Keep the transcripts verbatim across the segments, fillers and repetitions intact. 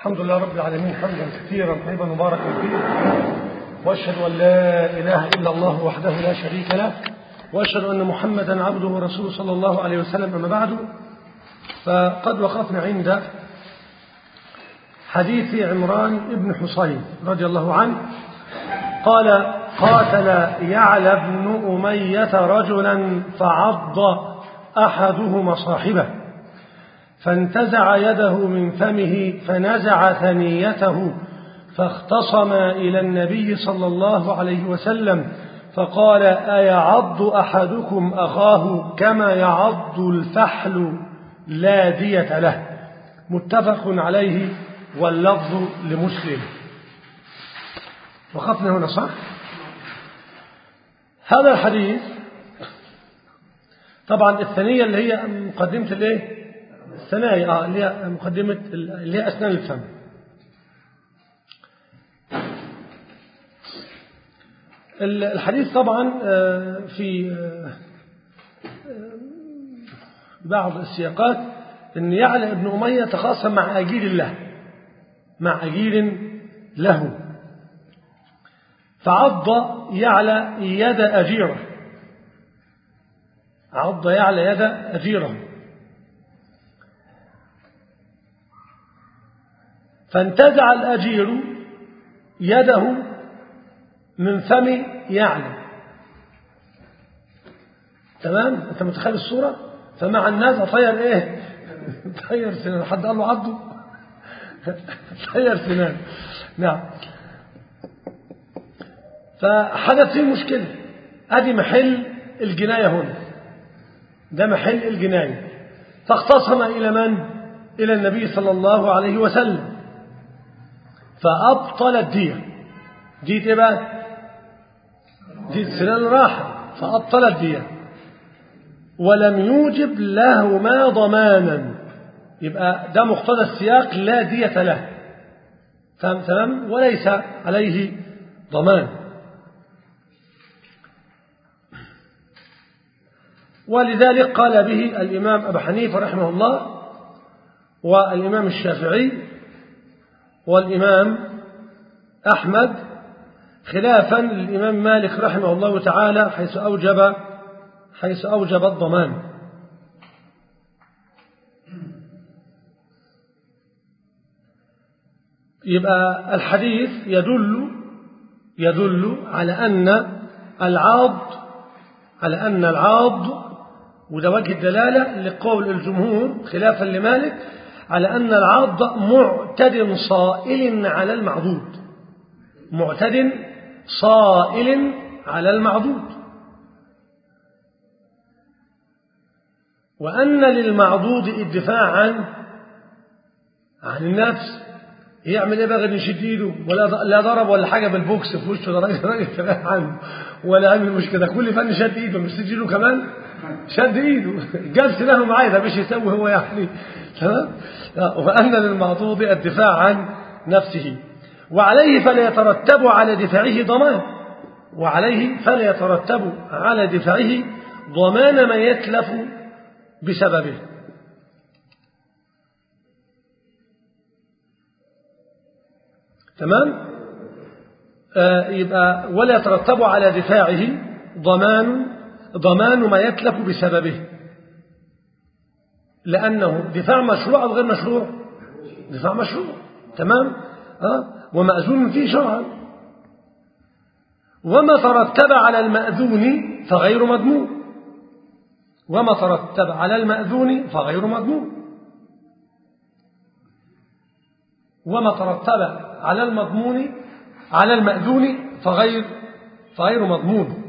الحمد لله رب العالمين حمدا كثيرا طيبا مباركا فيه، واشهد ان لا اله الا الله وحده لا شريك له، واشهد ان محمدا عبده ورسوله صلى الله عليه وسلم. اما بعد، فقد وقفنا عند حديث عمران بن حصين رضي الله عنه قال: قاتل يعلى بن أمية رجلا فعض أحدهما صاحبه فانتزع يده من فمه فنزع ثنيته، فاختصما إلى النبي صلى الله عليه وسلم فقال: أيعض أحدكم أخاه كما يعض الفحل لا دية له؟ متفق عليه واللفظ لمسلم. وقفنا هنا صح؟ هذا الحديث طبعا الثنية اللي هي مقدمة الايه؟ الثنايا اه اللي هي مقدمة اللي هي أسنان الفم. الحديث طبعا في بعض السياقات ان يعلى ابن أمية تخاصم مع أجير الله مع أجير له، فعض يعلى يد أجيره عض يعلى يد أجيره فانتزع الأجير يده من فم يعلى. تمام؟ أنت متخيل الصورة؟ فمع الناس طير إيه؟ طير سنان. حد قال له عضه؟ طير سنان. نعم. فحدث فيه مشكلة. ادي محل الجناية هنا، ده محل الجناية. فاختصم إلى من؟ إلى النبي صلى الله عليه وسلم فأبطل الدية. دية إيه بقى؟ دية سنان راحة، فأبطل الدية ولم يوجب لهما ضمانا. يبقى ده مقتضى السياق، لا دية له. تمام؟ وليس عليه ضمان. ولذلك قال به الإمام أبو حنيفة رحمه الله، والإمام الشافعي، والإمام أحمد، خلافا للإمام مالك رحمه الله تعالى حيث أوجب حيث أوجب الضمان. يبقى الحديث يدل يدل على أن العاض على أن العاض وده وجه الدلالة لقول الجمهور خلافا لمالك على أن العاض معتد صائل على المعضود معتد صائل على المعضود، وأن للمعضود الدفاع عن عن النفس. يعمل ايه بقى؟ يشد ايده ولا لا ضرب ولا حاجه بالبوكس في وشه، ده راجل راجل كلام عنه ولا عامل مشكله. كل فن شد ايده، مش تجي له كمان شد ايده جاب سلاحه معاه، ده مش يسوي هو يعني. تمام؟ وان للمعضود الدفاع عن نفسه، وعليه فلا يترتب على دفاعه ضمان وعليه فلا يترتب على دفاعه ضمان ما يتلف بسببه. تمام؟ آه يبقى ولا يترتب على دفاعه ضمان ضمان ما يتلف بسببه، لأنه دفاع مشروع أو غير مشروع؟ دفاع مشروع. تمام؟ آه ومأذون فيه شرعا. وما ترتب على المأذون فغير مضمون وما ترتب على المأذون فغير مضمون وما ترتب على المضمون على المأذون فغير فغير مضمون.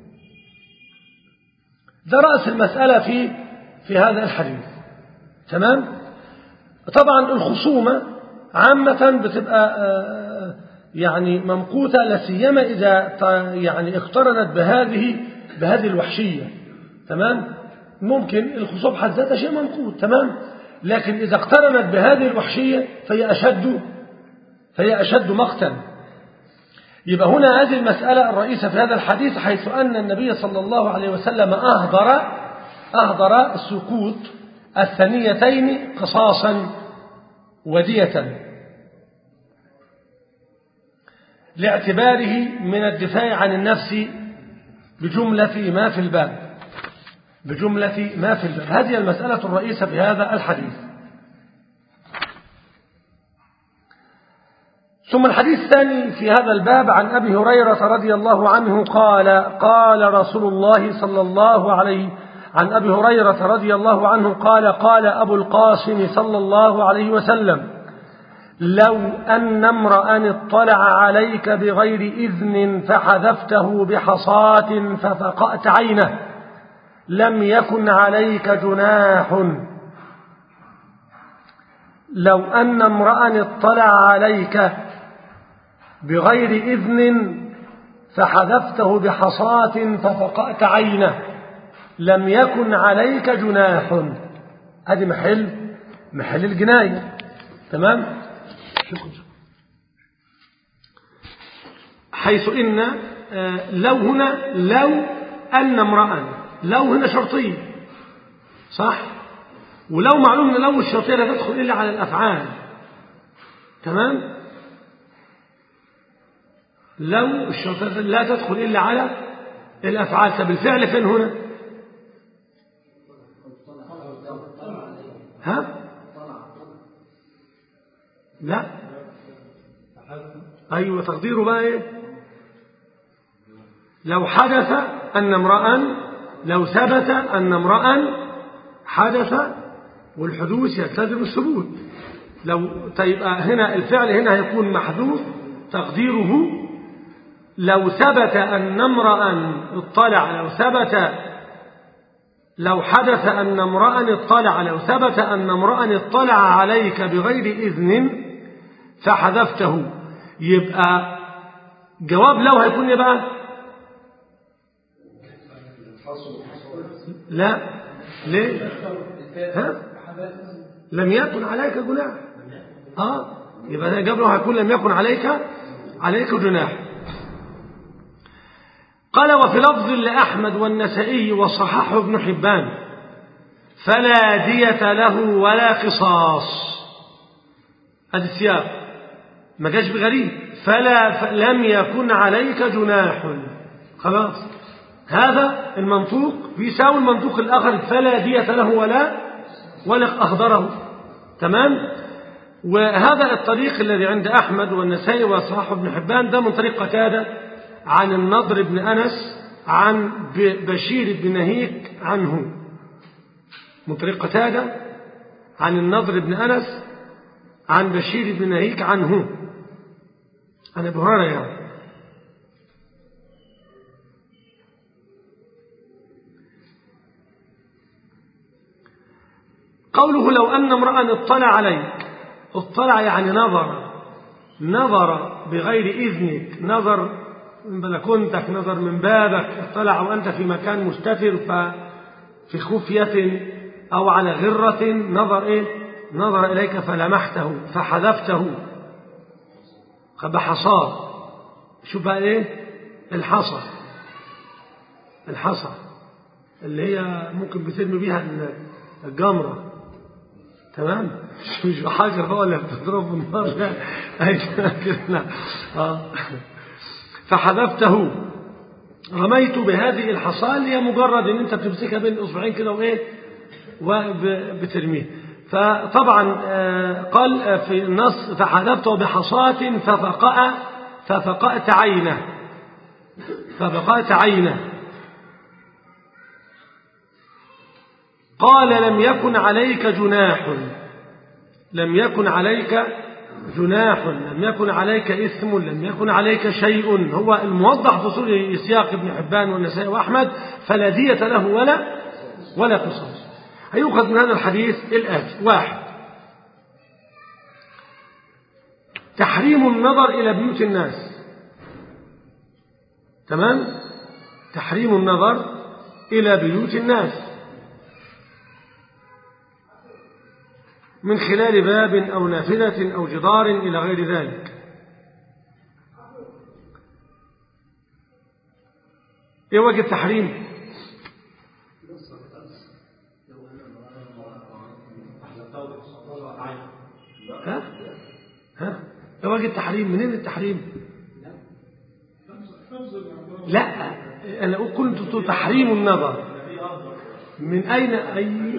ده رأس المسألة في في هذا الحديث. تمام؟ طبعا الخصومة عامة بتبقى يعني ممقوتة، لا سيما إذا يعني اقترنت بهذه بهذه الوحشية. تمام؟ ممكن الخصوم حد ذاتها شيء ممقوت. تمام؟ لكن إذا اقترنت بهذه الوحشية فهي أشد فهي أشد مقتا. يبقى هنا هذه المسألة الرئيسة في هذا الحديث، حيث أن النبي صلى الله عليه وسلم أهدر أهدر سقوط الثنيتين قصاصا ودية. لاعتباره من الدفاع عن النفس بجملة ما في الباب بجملة ما في الباب. هذه المسألة الرئيسة في هذا الحديث. ثم الحديث الثاني في هذا الباب عن أبي هريرة رضي الله عنه قال قال رسول الله صلى الله عليه عن أبي هريرة رضي الله عنه قال قال أبو القاسم صلى الله عليه وسلم لو أن امرأ اطلع عليك بغير إذن فحذفته بحصاة ففقأت عينه لم يكن عليك جناح. لو أن امرأ اطلع عليك بغير إذن فحذفته بحصاة ففقأت عينه لم يكن عليك جناح. هذه محل محل الجناية. تمام. حيث إن لو هنا لو أن امرأ لو هنا شرطية صح، ولو معلوم أن لو الشرطية لا تدخل إلا على الأفعال. تمام. لو الشرطية لا تدخل إلا على الأفعال. طب الفعل فين هنا؟ ها؟ لا. أيوة تقديره بقى إيه؟ لو حدث أن امرأ لو ثبت أن امرأ حدث، والحدوث يلتزم الثبوت. لو طيب هنا الفعل هنا هيكون محذوف تقديره لو ثبت أن امرأ اطلع لو ثبت لو حدث أن امرأ اطلع لو ثبت أن امرأ اطلع عليك بغير إذن فحذفته. يبقى جواب لو هيكون ايه بقى؟ لا. ليه؟ ها؟ لم يكن عليك جناح. اه يبقى ده جواب لو هيكون لم يكن عليك عليك جناح. قال وفي لفظ لأحمد والنسائي وصححه ابن حبان فلا دية له ولا قصاص. هذا السياق ما جاش بغريب. فلا لم يكن عليك جناح. خلاص هذا المنطوق بيساوي المنطوق الآخر فلا دية له ولا ولا أخضره. تمام. وهذا الطريق الذي عند أحمد والنسائي وصححه ابن حبان ده من طريق قتادة عن النضر بن أنس عن بشير بن نهيك عنه. من طريق قتادة عن النضر بن أنس عن بشير بن نهيك عنه عن أبي هريرة يعني. قوله لو أن امرأ اطلع عليك اطلع يعني نظر نظر بغير إذنك، نظر من بلكونتك، نظر من بابك، اطلع وأنت في مكان مستتر ففي خفية أو على غرة نظر إيه؟ نظر إليك فلمحته فحذفته بحصاه. شوف بقى إيه؟ الحصى الحصى اللي هي ممكن بترمي بيها الجمرة. تمام. مش بحجر هو اللي بتضرب بالنار. لا لا اه فحذفته رميت بهذه الحصى اللي هي مجرد ان انت بتمسكها بين الاصبعين كده وايه وبترميه. فطبعا قال في النص فحذفته بحصاة ففقأ ففقأت عينه ففقأت عينه. قال لم يكن عليك جناح لم يكن عليك جناح لم يكن عليك إثم لم يكن عليك شيء. هو الموضح في صورة سياق ابن حبان والنسائي وأحمد فلا دية له ولا ولا قصاص. هيؤخذ من هذا الحديث الآتي: واحد تحريم النظر إلى بيوت الناس. تمام. تحريم النظر إلى بيوت الناس من خلال باب أو نافذة أو جدار إلى غير ذلك. إيه وجه التحريم؟ ها؟ ها؟ إيه وجه التحريم؟ منين التحريم؟ لا أنا قلت تحريم النظر من أين أي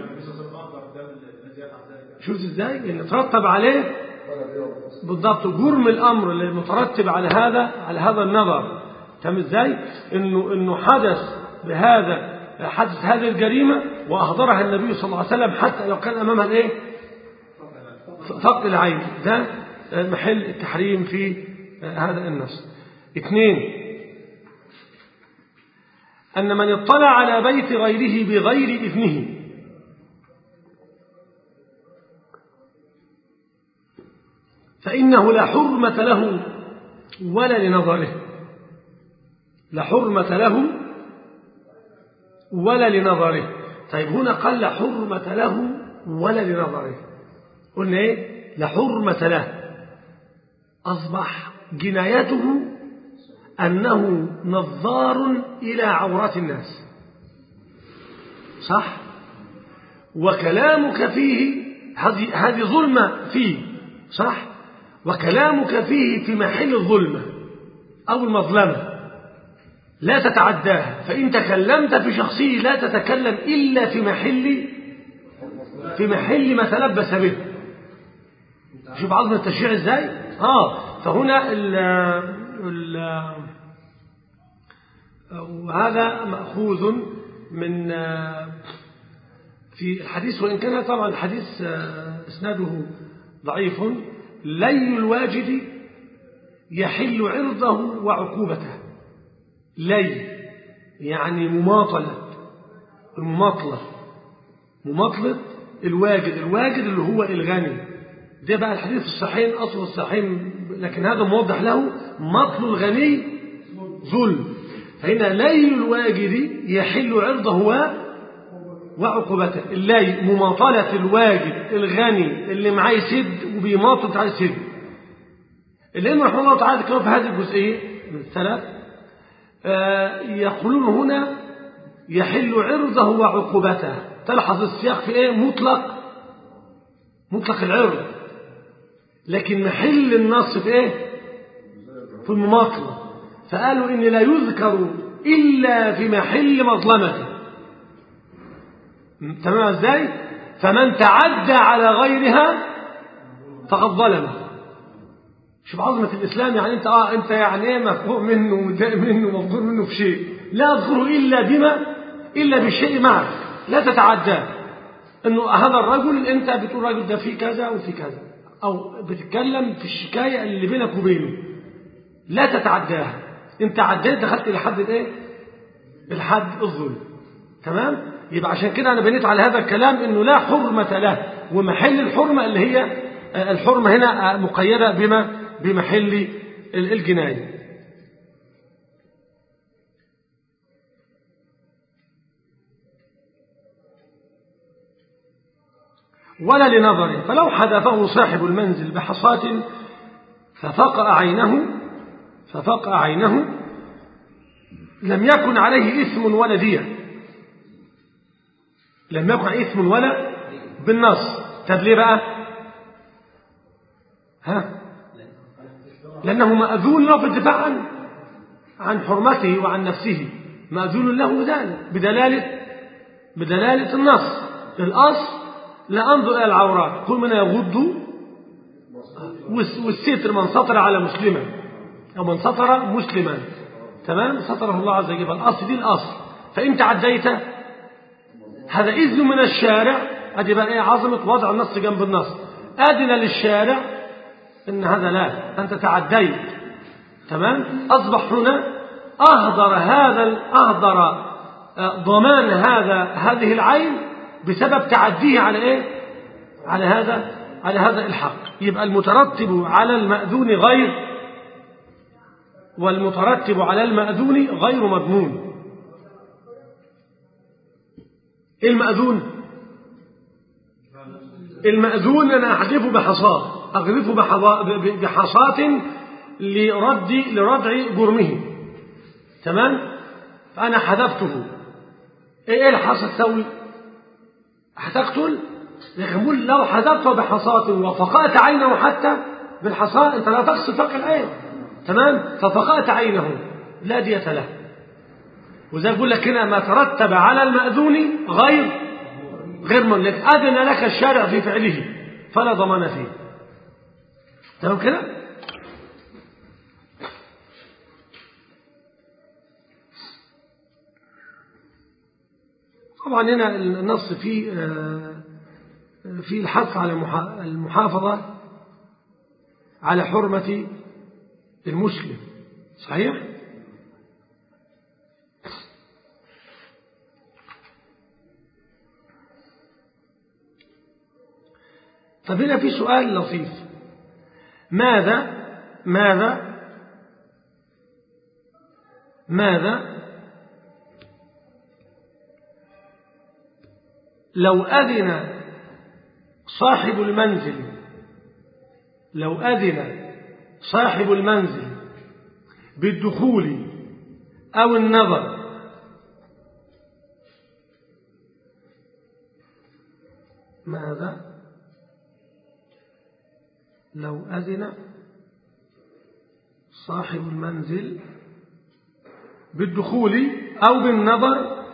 شوف إزاي اللي ترتب عليه بالضبط جرم الأمر اللي مترتب على هذا على هذا النظر. تم إزاي إنه إنه حدث بهذا حدث هذه الجريمة وأحضرها النبي صلى الله عليه وسلم حتى لو كان أمامها الإيه فقد العين. ده محل التحريم في هذا النص. اثنين أن من اطلع على بيت غيره بغير إذنه فإنه لا حرمة له ولا لنظره. لا حرمة له ولا لنظره. طيب هنا قال لا حرمة له ولا لنظره. قلنا إيه؟ لا حرمة له. أصبح جنايته أنه نظار إلى عورات الناس. صح؟ وكلامك فيه هذه ظلمة فيه. صح؟ وكلامك فيه في محل الظلمة أو المظلمة لا تتعداها. فإن تكلمت في شخصه لا تتكلم إلا في محل في محل ما تلبس به. شوف عظمة التشريع إزاي؟ آه فهنا ال ال وهذا مأخوذ من في الحديث وإن كان طبعا الحديث إسناده ضعيف. لي الواجد يحل عرضه وعقوبته. لي يعني مماطلة المماطلة مماطلة الواجد. الواجد اللي هو الغني. ده بقى الحديث الصحيحين أصل الصحيحين لكن هذا موضح له مطل الغني ظلم. فهنا لي الواجد يحل عرضه وعقوبته. اللي مماطلة الواجد الغني اللي معاه يسد وبيماطل تعالى يسد. العلم رحمه الله تعالى ذكروا في هذه الجزئية من الثلاث آه يقولون هنا يحل عرضه وعقوبته. تلحظ السياق في ايه؟ مطلق مطلق العرض لكن محل النص في ايه؟ في المماطلة. فقالوا ان لا يذكر الا في محل مظلمته. تمام ازاي؟ فمن تعدى على غيرها فقد ظلم. شوف عظمة الإسلام. يعني أنت آه أنت يعني إيه مفهوم منه ومتضايق منه ومفضول منه في شيء لا أذكره إلا بما إلا بالشيء معك لا تتعداه. إنه هذا الرجل أنت بتقول الرجل ده فيه كذا وفي كذا أو بتتكلم في الشكاية اللي بينك وبينه لا تتعداها. أنت عديت دخلت إلى حد الإيه؟ الحد الظلم. تمام؟ يبقى عشان كده أنا بنيت على هذا الكلام إنه لا حرمة له ومحل الحرمة اللي هي الحرمة هنا مقيدة بما بمحل الجناية. ولا لنظره. فلو حدثه صاحب المنزل بحصاة ففقأ عينه ففقأ عينه لم يكن عليه إثم ولا دية. لم يكن عليه إثم ولا بالنص. طب ليه بقى؟ ها؟ لأنه مأذون له في الدفاع عن عن حرمته وعن نفسه. مأذون له بدلالة بدلالة بدلالة النص. الأصل لا أنظر إلى العورات. كل من يغض والستر من سطر على مسلما أو من سطر مسلما. تمام؟ سطره الله عز وجل. الأصل دي الأصل. فإن تعديت هذا إذن من الشارع. أدي بقى إيه عظمة وضع النص جنب النص. أذن للشارع إن هذا لا أنت تعديت. تمام؟ أصبح هنا أهدر هذا أهدر ضمان هذا هذه العين بسبب تعديه على إيه؟ على هذا على هذا الحق. يبقى المترتب على المأذون غير والمترتب على المأذون غير مضمون. إيه المأذون؟ المأذون أنا أحذفه بحصاة أغذفه بحصاة لرد لردع جرمه. تمام؟ فأنا حذفته. إيه الحصى تسوي؟ هتقتل. لكن لو حذفته بحصاة وفقأت عينه حتى بالحصاة أنت لا تقصد فقع العين. تمام؟ ففقأت عينه لا دية له. وزي يقول لك هنا ما ترتب على المأذون غير غير مملك أذن لك الشارع في فعله فلا ضمان فيه. تمام كده؟ طبعا هنا النص في في الحث على المحافظة على حرمة المسلم. صحيح؟ طب هنا في سؤال لطيف. ماذا ماذا ماذا لو أذن صاحب المنزل لو أذن صاحب المنزل بالدخول أو النظر ماذا لو أذن صاحب المنزل بالدخول أو بالنظر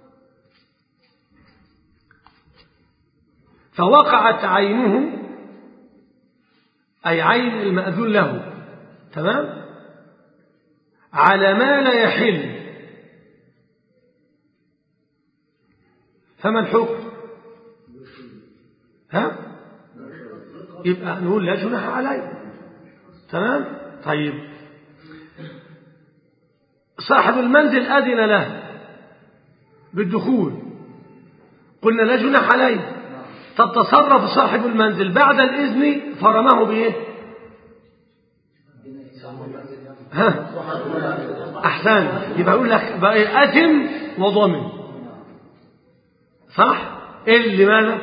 فوقعت عينه أي عين المأذون له تمام على ما لا يحل فما الحكم؟ ها؟ يبقى نقول لا جناح عليه. تمام؟ طيب صاحب المنزل أذن له بالدخول قلنا لا جناح عليه. طب تصرف صاحب المنزل بعد الإذن فرماه بإيه؟ ها؟ أحسن. يبقى يقول لك بقى أتم وضمن. صح؟ إيه لماذا؟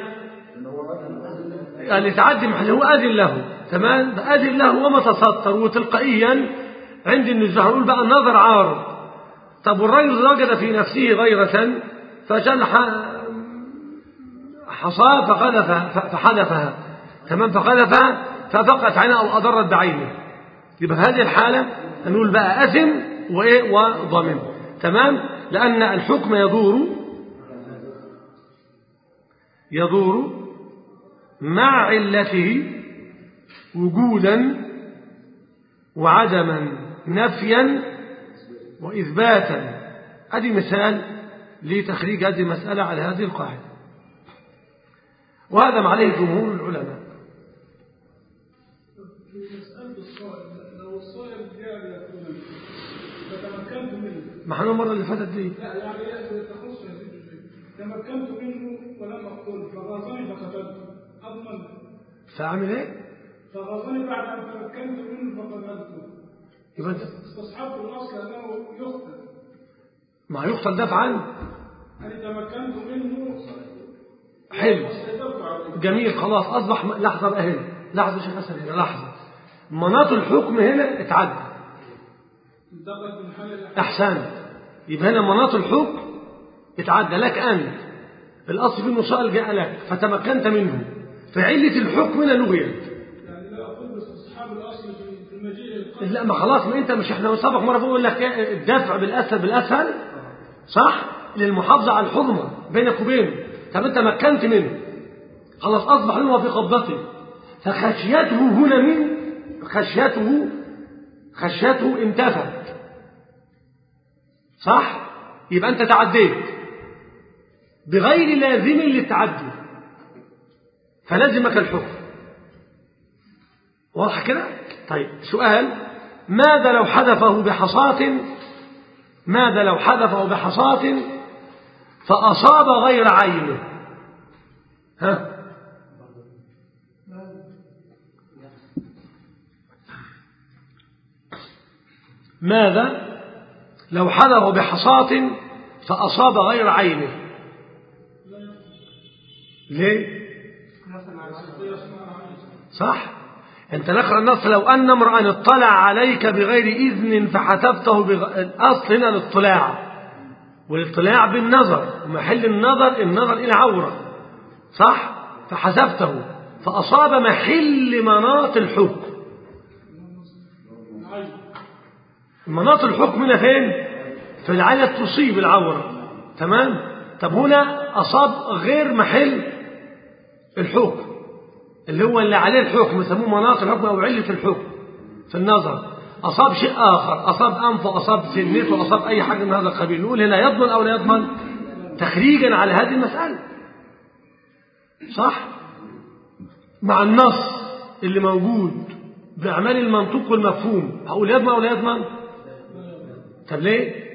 يعني تعدي محل هو أذن له تمام أذن له وما تستر وتلقائيا عند النزاع يقول بقى النظر عارض. طب والرجل وجد في نفسه غيرة فجل حصاه فقذف فحذفها تمام فقذفها ففقت عينه أو أضرت بعينه. يبقى في هذه الحالة نقول بقى أثم وإيه وضمن تمام لأن الحكم يدور يدور مع علته وجودا وعدما نفيا وإثباتا. هذه مثال لتخريج هذه المسألة على هذه القاعدة وهذا ما عليه جمهور العلماء. لو الصائل جاء يأكل فتمكنت منه ما احنا المرة اللي فاتت دي لا يعني تخص تمكنت منه ولم أقتل فغاظني فقتلته أضمن فأعمل ايه؟ فغاظني بعد أن تمكنت منه فقتلته يبقى انت استصحبت الأصل أنه يقتل. ما يقتل دفع عنه. أنا تمكنت منه حلو جميل خلاص أصبح لحظة أهل لحظة شيخ حسن هنا لحظة مناط الحكم هنا اتعدى أحسن. يبقى هنا مناط الحكم اتعدى لك أنت الأصل في النصائل جاء لك فتمكنت منه فعلة الحكم هنا لغيت. يعني لا أقول استصحاب الأصل في المجيء لا ما خلاص ما أنت مش احنا سبق مرة بقول لك الدفع بالأسهل بالأسهل صح للمحافظة على الحرمة بينك وبينه. طب أنت مكنت منه خلاص أصبح له في قبضته فخشيته هنا من خشيته خشيته انتفت صح. يبقى أنت تعديت بغير لازم للتعدي فلازمك الحكم. واضح كده؟ طيب سؤال ماذا لو حذفه بحصاة ماذا لو حذفه بحصاة فأصاب غير عينه؟ ها ماذا لو حذفه بحصاة فأصاب غير عينه؟ ليه؟ صح. انت نقرأ النص لو أن امرأ اطلع عليك بغير إذن فحتفته بغ... الأصل هنا الاطلاع والاطلاع بالنظر ومحل النظر النظر إلى عورة صح فحذفته فأصاب محل مناط الحكم. مناط الحكم هنا فين؟ فالعينة تصيب العورة. تمام. طب هنا أصاب غير محل الحكم اللي هو اللي عليه الحكم، يسموه مناط الحكم أو علة الحكم في النظر. أصاب شيء آخر، أصاب أنفه، أصاب سنته، أصاب أي حاجة من هذا القبيل، نقول هنا يضمن أو لا يضمن تخريجا على هذه المسألة. صح؟ مع النص اللي موجود بأعمال المنطوق والمفهوم هقول يضمن أو لا يضمن؟ طب ليه؟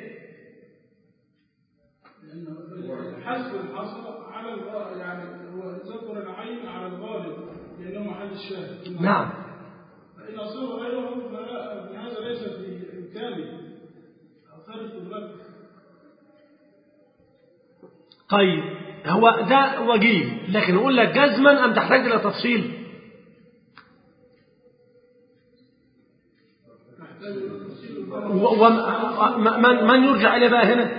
حسب الحصر على الغالب، يعني هو ذكر العين على الغالب لأنه محل الشاهد. نعم. فإن أصاب غيره فهذا ليس في إمكانه أو خارج قدرته. طيب هو ده وجيه، لكن أقول لك جزما أم تحتاج إلى تفصيل؟ ومن من يرجع إليه بقى هنا؟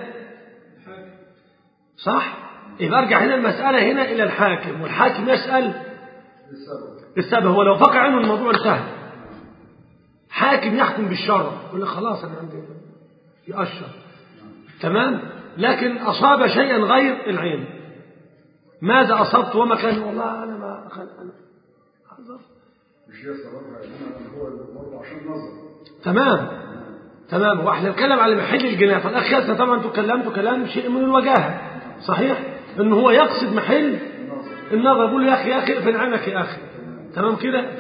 صح؟ يبقى أرجع هنا المسألة هنا إلى الحاكم، والحاكم يسأل السبب. هو لو فقع عنه الموضوع انتهى. حاكم يحكم بالشرع يقول لك خلاص أنا عندي يأشر. تمام. لكن أصاب شيئا غير العين، ماذا أصبت وما كان؟ والله أنا ما أخذ أنا مش هي سببها هو برضه عشان نظر. تمام تمام. واحنا نتكلم على محل الجناية. فالأخ ياسر طبعا انتوا كلمتوا كلام شيء من الوجاهة صحيح، إنه هو يقصد محل النظر. يقول له يا أخي يا أخي اقفل عنك يا أخي. تمام كده.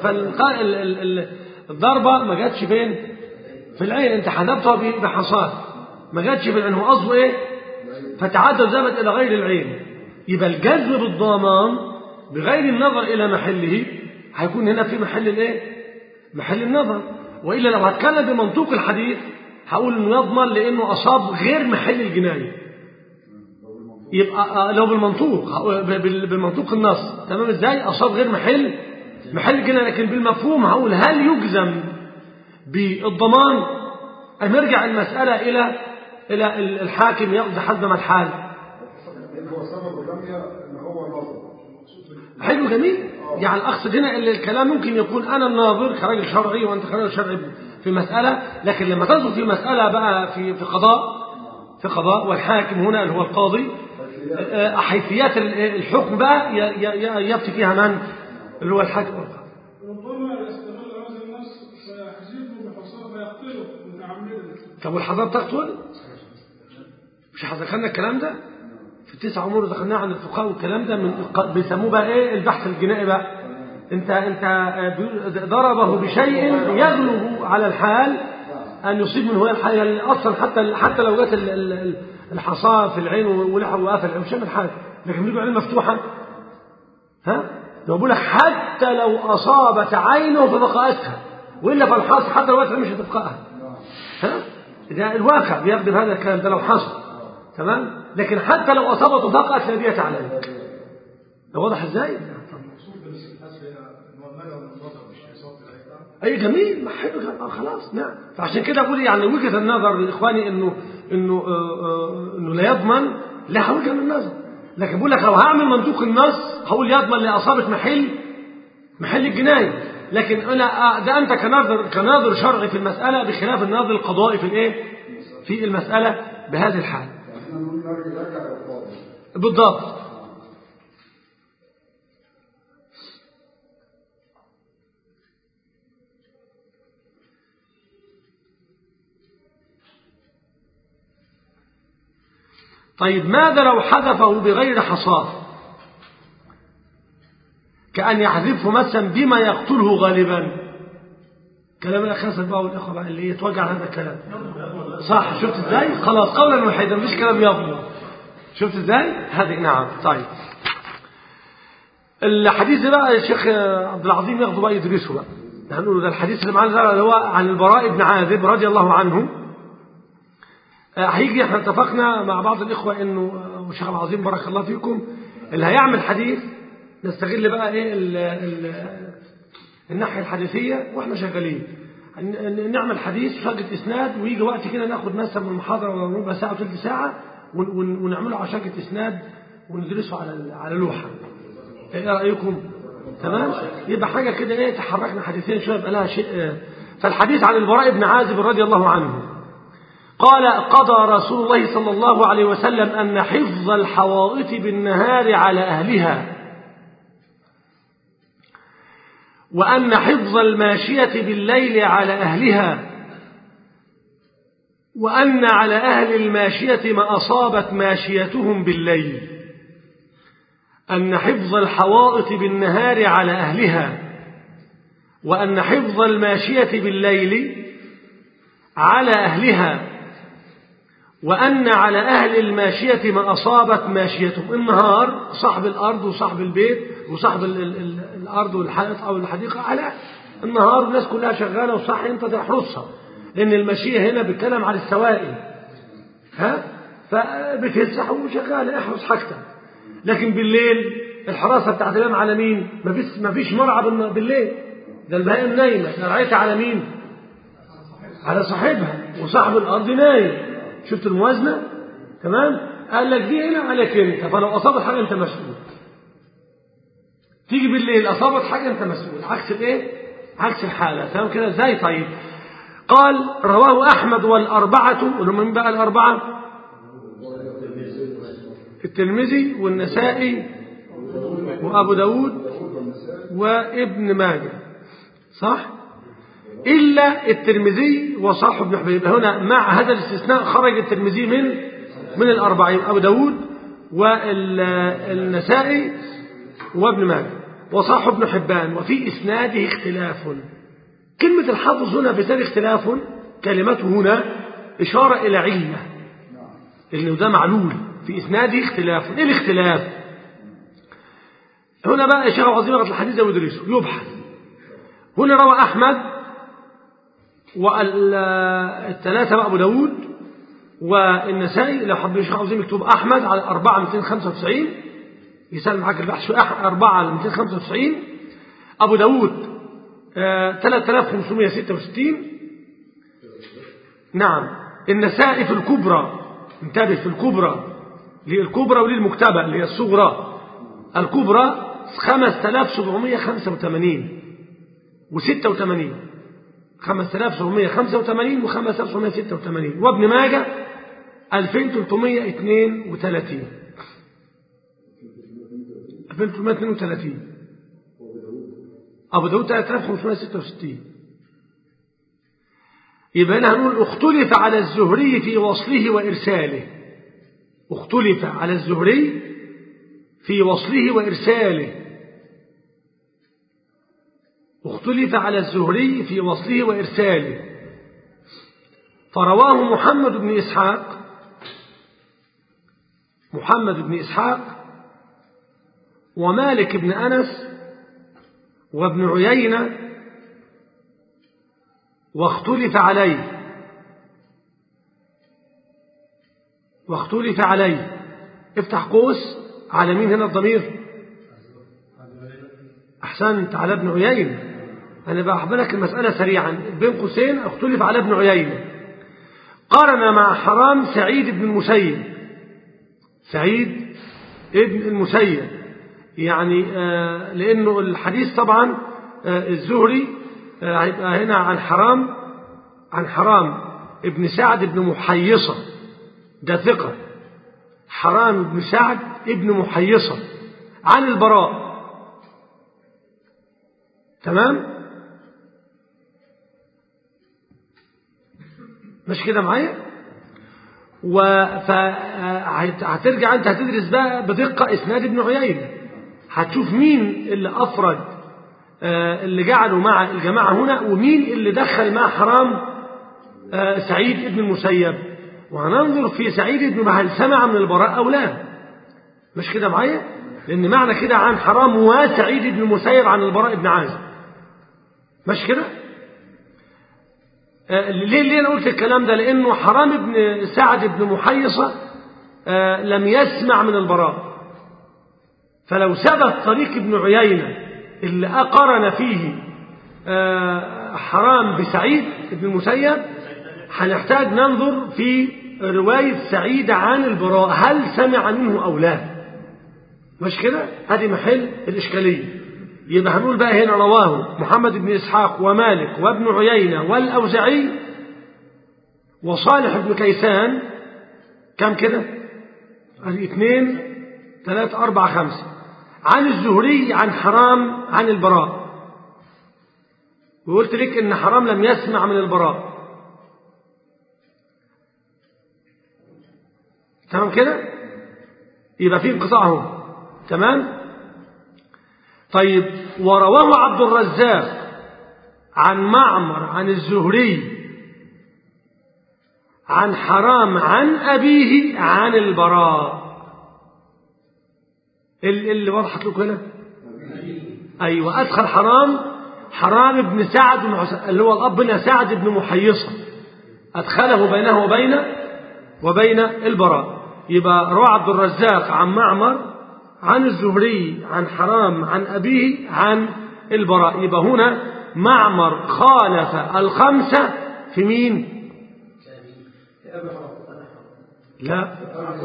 فالضربة ما جاتش فين؟ في العين. أنت حذفتها بحصاه، ما جاتش في العين. هو قصده إيه؟ فتعدى ذهبت إلى غير العين. يبقى الجزم بالضمان بغير النظر إلى محله هيكون هنا في محل الإيه؟ محل النظر. وإلا لو هتكلم بمنطوق الحديث هقول إنه يضمن لأنه أصاب غير محل الجناية. يبقى لو بالمنطوق بالمنطوق النص تمام ازاي أصاب غير محل محل الجناية. لكن بالمفهوم هقول هل يجزم بالضمان أم يرجع المسألة إلى إلى الحاكم يقضي حسب ما الحال. هو سبب الرمية إن هو نظر. حلو جميل. يعني أقصد هنا اللي الكلام ممكن يكون أنا الناظر كراجل شرعي وأنت كراجل شرعي في مسألة، لكن لما تنظر في مسألة بقى في في قضاء في قضاء والحاكم هنا اللي هو القاضي حيثيات الحكم بقى يفتي فيها من اللي هو الحاكم والقاضي. ربما يستغل هذا النص فيحذفه بحصاه فيقتله متعمدا. طب والحذف تقتل؟ مش ذكرنا الكلام ده في التسع امور ذكرناها عن الفقهاء والكلام ده من بيسموه بقى ايه البحث الجنائي بقى. انت انت ضربه بشيء يغلب على الحال ان يصيب منه الحال اصلا، حتى حتى لو جت الحصاه في العين ولحق وقفل مش هيعمل حاجه. لكن بيجوا عين مفتوحه ها لو بقول لك حتى لو اصابت عينه فبقاءتها، والا فالحص حتى لو مش هتبقاها. ها ده الواقع بيخدم هذا الكلام ده لو حصل. تمام. لكن حتى لو اصابته فقط لا دية عليه. ده واضح ازاي؟ اي جميل ما حلو خلاص. نعم. فعشان كده اقول يعني وجهة النظر لاخواني انه انه آه انه لا يضمن لا وجهة من النظر. لكن بقول لك لو هعمل منطوق النص هقول يضمن لاصابه محل محل الجنايه. لكن انا ده انت كناظر كناظر شرعي في المساله بخلاف الناظر القضائي في الايه في المساله بهذه الحال. بالضبط. طيب ماذا لو حذفه بغير حصاه كأن يحذفه مثلا بما يقتله غالبا؟ كلام الأخ بقى والإخوة بقى اللي يتوجع هذا الكلام صح. شفت ازاي؟ خلاص قولا واحدا مفيش كلام يضمن. شفت ازاي؟ هذه نعم. طيب الحديث بقى يا شيخ عبد العظيم ياخذوا بقى يدرسوا بقى. هنقول ده الحديث اللي معانا اللي هو عن البراء بن عازب رضي الله عنه. هيجي احنا اتفقنا مع بعض الإخوة انه الشيخ العظيم بارك الله فيكم اللي هيعمل حديث نستغل بقى ايه ال ال الناحية الحديثية واحنا شغالين نعمل حديث شاقة اسناد، ويجي وقت كده ناخد مثلا من المحاضرة ولا ربع ساعة وثلث ساعة ونعمله على شاقة اسناد وندرسه على على لوحة. ايه رأيكم؟ تمام. يبقى حاجة كده ايه تحركنا حديثيا شوية يبقى لها شيء. فالحديث عن البراء بن عازب رضي الله عنه قال قضى رسول الله صلى الله عليه وسلم أن حفظ الحوائط بالنهار على أهلها وأن حفظ الماشية بالليل على أهلها وأن على أهل الماشية ما أصابت ماشيتهم بالليل. أن حفظ الحوائط بالنهار على أهلها وأن حفظ الماشية بالليل على أهلها وأن على أهل الماشية ما أصابت ماشيتهم. النهار صاحب الأرض وصاحب البيت وصاحب ال ال ال الأرض والحائط أو الحديقة على النهار الناس كلها شغالة وصح أنت تحرسها، لأن الماشية هنا بيتكلم على السوائل، ها فبتسح وشغالة احرس حاجتك. لكن بالليل الحراسة بتاعت اليوم على مين؟ مفيش مفيش مرعى بالليل، ده البهائم نايمة، رعيتها على مين؟ على صاحبها، وصاحب الأرض نايم. شفت الموازنة؟ تمام؟ قال لك دي هنا عليك انت، فلو أصابت حاجة انت مسؤول. تيجي بالليل أصابت حاجة انت مسؤول، عكس الايه؟ عكس الحالة. تمام كده ازاي؟ طيب قال رواه أحمد والأربعة. ومن بقى الأربعة؟ الترمذي والنسائي وأبو داود وابن ماجه، صح؟ إلا الترمذي وصاحب ابن حبيب. هنا مع هذا الاستثناء خرج الترمذي من من الأربعين، أبو داود والنسائي وابن ماجه وصاحب ابن حبان. وفي إسناده اختلاف. كلمة الحافظ هنا في ذلك اختلاف، كلمته هنا إشارة إلى علة، إنه ده معلول. في إسناده اختلاف. إيه الاختلاف؟ هنا بقى شيخ عظيم الحديث ويدرسه يبحث. هنا روى أحمد والثلاثة بقى أبو داود والنسائي. لو حب الشيخ عظيم يكتب أحمد على أربعة مئتين وخمسة وتسعين يسأل معاك البحث شو أربعة على مئتين وخمسة وتسعين. أبو داود ثلاثة آلاف وخمسمائة وستة وستين. نعم. النسائي في الكبرى، انتبه في الكبرى، للكبرى وللمكتبة اللي هي الصغرى. الكبرى خمسة آلاف وسبعمائة وخمسة وثمانين وستة وثمانين، خمسة آلاف وسبعمائة وخمسة وثمانين وخمسة آلاف وسبعمائة وستة وثمانين. وابن ماجه ألفين وثلاثمائة واثنين وثلاثين ألفين وثلاثمائة واثنين وثلاثين. أبو داود ثلاثة آلاف وخمسمائة وستة وستين. يبقى هنا هنقول اختلف على الزهري في وصله وإرساله. اختلف على الزهري في وصله وإرساله. اختلف على الزهري في وصله وإرساله. فرواه محمد بن إسحاق محمد بن إسحاق ومالك بن أنس وابن عيينة، واختلف عليه واختلف عليه افتح قوس على مين هنا الضمير؟ أحسنت، على ابن عيينة. أنا بحبلك المسألة سريعا بين قوسين. اختلف على ابن عيينة. قارن مع حرام سعيد بن المسيب. سعيد ابن المسيب يعني آه لأنه الحديث طبعا آه الزهري هيبقى آه هنا عن حرام عن حرام ابن سعد بن محيصة، ده ثقة. حرام بن سعد ابن محيصة عن البراء. تمام؟ مش كده معايا؟ فهترجع انت هتدرس بقى بدقة اسناد ابن عيينة، هتشوف مين اللي افرد اللي جعله مع الجماعة هنا، ومين اللي دخل مع حرام سعيد ابن المسيب. وهننظر في سعيد ابن هل سمع من البراء أو لا. مش كده معايا؟ لأن معنى كده عن حرام وسعيد ابن المسيب عن البراء ابن عازب. مش كده؟ آه ليه ليه أنا قلت الكلام ده؟ لأنه حرام ابن سعد ابن محيصة آه لم يسمع من البراء. فلو ثبت طريق ابن عيينة اللي أقرن فيه آه حرام بسعيد ابن المسيب، هنحتاج ننظر في رواية سعيد عن البراء هل سمع منه أو لا. مش كده؟ هذه محل الإشكالية. يبقى هنقول بقى هنا رواه محمد بن إسحاق ومالك وابن عيينة والأوزعي وصالح بن كيسان كم كده؟ اثنين ثلاثة أربعة خمسة. عن الزهري عن حرام عن البراء، وقلت لك إن حرام لم يسمع من البراء. تمام كده؟ يبقى في انقطاع اهو. تمام؟ طيب ورواه عبد الرزاق عن معمر عن الزهري عن حرام عن أبيه عن البراء. اللي وضحت لكم هنا؟ أيوة. أدخل حرام حرام بن سعد بن اللي هو الأب بن سعد بن محيصة، أدخله بينه وبين وبين البراء. يبقى روى عبد الرزاق عن معمر عن الزهري عن حرام عن أبيه عن البراء. يبقى هنا معمر خالف الخمسة في مين؟ لا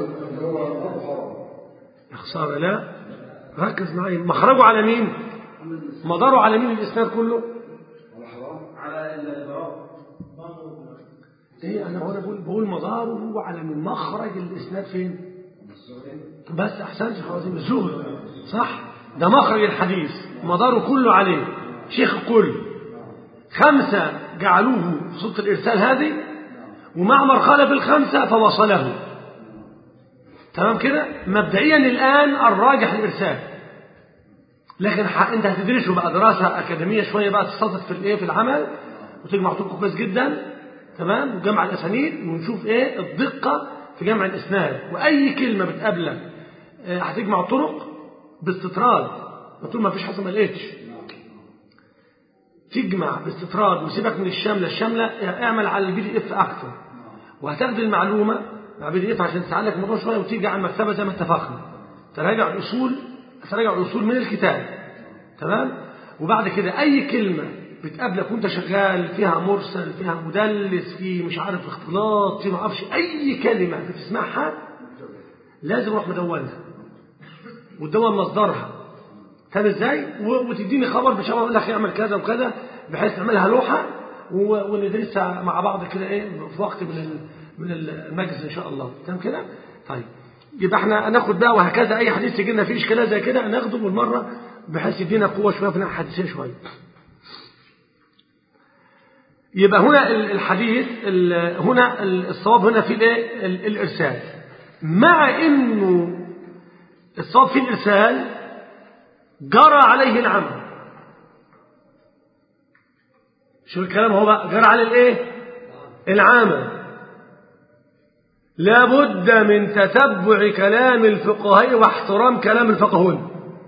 يا خسارة، لا ركز معي. مخرجه على مين؟ مداره على مين الإسناد كله؟ على البراء. ايه انا هنا بقول بقول مداره هو على من مخرج الإسناد فين؟ بس احسنت يا حوازين، الزهري صح، ده مخرج الحديث مداره كله عليه. شيخ الكل خمسة جعلوه في صوت الإرسال هذه، ومعمر خالف الخمسة فوصله. تمام كده؟ مبدئيا الآن الراجح الإرسال، لكن انت هتدرسه بقى دراسة أكاديمية شوية بقى، تستطرد في الايه في العمل وتجمع طرق كويس جدا. تمام؟ وجمع الأسانيد ونشوف ايه الدقة في جمع الإسناد، وأي كلمة بتقابلك هتجمع طرق باستطراد، طول ما فيش حصل ما لقيتش تجمع باستطراد وسيبك من الشاملة. الشاملة اعمل على البي دي اف أكثر، وهتاخد المعلومة مع بي دي اف عشان تساعدك الموضوع شوية، وتيجي على المكتبة زي ما اتفقنا تراجع الأصول، تراجع الأصول من الكتاب. تمام؟ وبعد كده أي كلمة بتقابلك وانت شغال فيها مرسل، فيها مدلس، في مش عارف اختلاط، في ما اعرفش اي كلمة بتسمعها لازم اروح مدونها وتدون مصدرها. فاهم ازاي؟ وتديني خبر بشبه اقول لك اعمل كذا وكذا، بحيث نعملها لوحة وندرسها مع بعض كده ايه في وقت من من المجلس ان شاء الله. تمام كده؟ طيب يبقى احنا هناخد بقى وهكذا اي حديث يجي لنا فيه اشكالات زي كده ناخده بالمره بحيث يدينا قوه شويه في الحديثيه شويه. يبقى هنا الحديث هنا الصواب هنا في الايه الارسال، مع انه الصواب في الارسال جرى عليه العمل. شو الكلام هو بقى؟ جرى على الايه العمل. لابد من تتبع كلام الفقهاء واحترام كلام الفقهاء،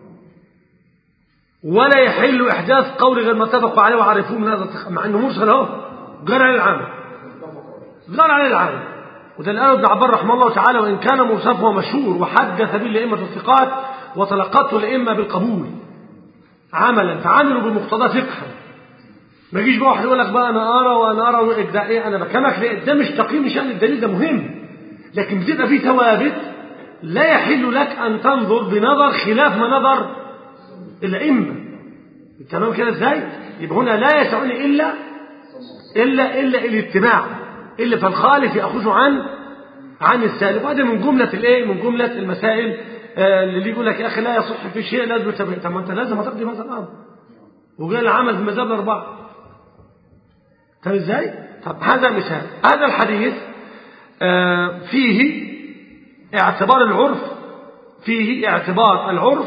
ولا يحل إحداث قول غير ما اتفقوا عليه وعرفوه من هذا، مع أنه مرسل اهو جرى على العمل، جرى على العمل. وده اللي قاله ابن عبار رحمه الله تعالى: وإن كان موصف ومشهور وحدث به الأئمة الثقات وتلقته الأئمة بالقبول عملا فعملوا بمقتضى فقها. ما يجيش بقى واحد يقول لك بقى أنا أرى وأنا أرى ده إيه، أنا بكلمك ده مش تقييم شأن الدليل، ده مهم، لكن بتبقى فيه ثوابت لا يحل لك أن تنظر بنظر خلاف ما نظر الأئمة. تمام كده ازاي؟ يبقى هنا لا يسعني إلا إلا إلا الاتباع، إلا فالخالف يأخذ عن عن السالف. وهذا من جملة الإيه؟ من جملة المسائل آه اللي يقول لك يا أخي لا يصح في شيء لازم تتبع. طب ما أنت لازم هتقضي هذا الأمر، وقال العمل في المذاهب الأربعة. طب ازاي؟ طب هذا مثال. هذا الحديث آه فيه اعتبار العرف، فيه اعتبار العرف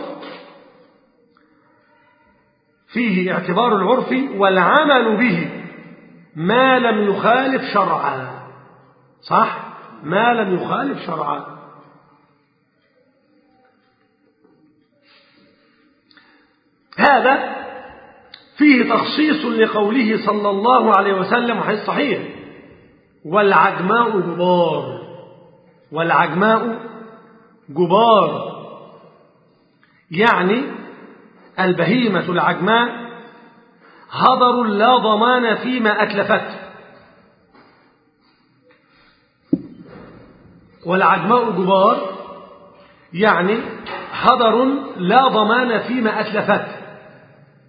فيه اعتبار العرف والعمل به ما لم يخالف شرعا. صح؟ ما لم يخالف شرعا. هذا فيه تخصيص لقوله صلى الله عليه وسلم وحديث صحيح: والعجماء جبار. والعجماء جبار يعني البهيمة العجماء هدر لا ضمان فيما أتلفته. والعجماء جبار يعني هدر لا ضمان فيما أتلفته.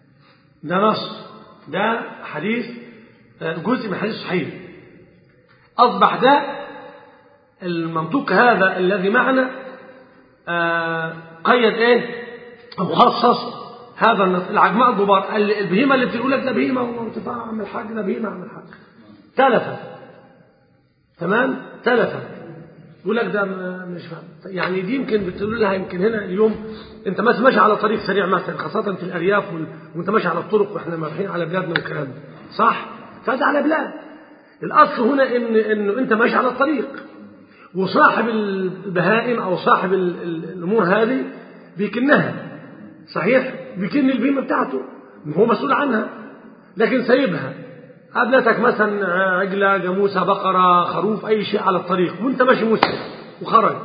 ده نص، ده حديث جزء من حديث صحيح. أصبح ده المنطوق هذا الذي معنا آه قيد إيه أو خصص هذا العجماء الكبار. البهيمة اللي بتقول لك ده بهيمة وارتفاع عم الحاج، ده بهيمة عم الحاج تلفا، تمام تلفا، يقول لك ده مش فاهم. يعني دي يمكن بتقول لها يمكن هنا اليوم انت ماشي ماشي على طريق سريع مثلا، خاصة في الأرياف وال... وانت ماشي على الطرق واحنا رايحين على بلادنا والكلام ده صح؟ فده على بلاد. الأصل هنا إن إنه أنت ماشي على الطريق وصاحب البهائم أو صاحب ال... ال... الأمور هذه بيكنها صحيح؟ بيكن البهيمة بتاعته هو مسؤول عنها، لكن سايبها قابلتك مثلا عجلة جاموسة بقرة خروف أي شيء على الطريق وانت ماشي مسلم وخرج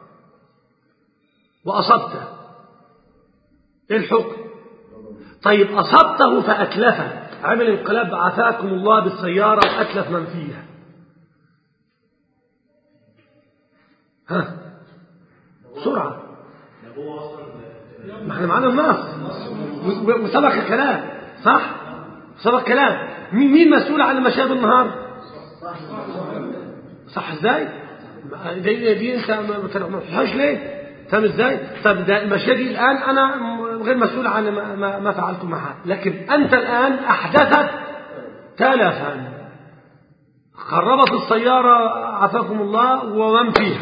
وأصبته، ايه الحكم؟ طيب أصبته فأتلفه، عمل انقلاب عافاكم الله بالسيارة وأتلف من فيها، ها بسرعة ما احنا معانا النص وسبق الكلام صح؟ سبق كلام. مين مسؤول عن المشاهد النهار؟ صح ازاي؟ دي, دي انت ما تروحش ليه؟ فاهم ازاي؟ طب ده المشاهد دي الان انا غير مسؤول عن ما, ما, ما فعلته معها، لكن انت الان احدثت تلفا، خربت السيارة عافاكم الله ومن فيها،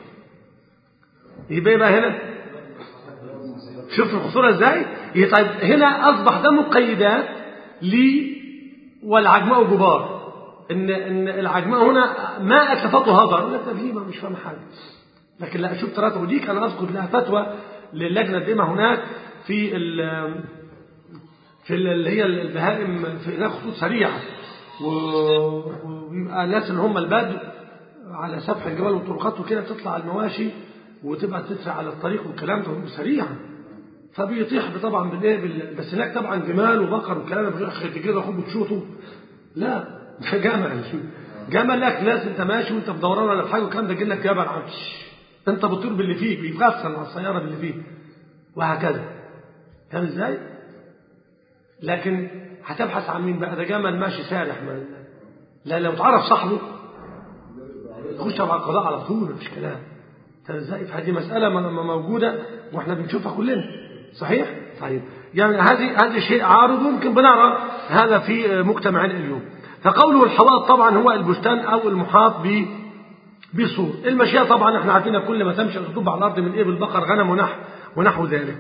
يبقى يبقى هنا شوف الخطورة ازاي؟ طيب هنا اصبح ده مقيدات لي والعجماء جبار، ان ان العجماء هنا ما اتلفته هضر، يقول لك ده بهيمه مش فاهم حاجه، لكن لا اشوف تراتب. ودي كان اذكر لها فتوى للجنه الدائمه هناك في ال في ال اللي هي البهائم في هناك خطوط سريعه، ويبقى الناس اللي هم البدو على سفح الجبال والطرقات وكده تطلع المواشي وتبقى تدفع على الطريق والكلام ده سريعا، فبيطيح طبعا بالايه بال... بس هناك طبعا جمال وبقر والكلام ده كده خد وتشوطه، لا ده جمل جمل لك ناس انت ماشي وانت في دوران ولا في حاجه والكلام ده يجي لك جبل عطش انت بتطير باللي فيك بيتغسل على السياره باللي فيك وهكذا، فاهم ازاي؟ لكن هتبحث عن مين بقى؟ ده جمل ماشي سارح ما... لا لو تعرف صاحبه تخش على القضاء على طول مفيش كلام، فاهم ازاي؟ فهذه مساله موجوده واحنا بنشوفها كلنا صحيح؟ طيب يعني هذه هذا شيء عارض ممكن بنرى هذا في مجتمعنا اليوم. فقوله الحوائط طبعا هو البستان او المحاط ب بسور. المشيئة طبعا احنا عارفين كل ما تمشي تطب على الارض من ايه بالبقر غنم ونحو ونحو ذلك.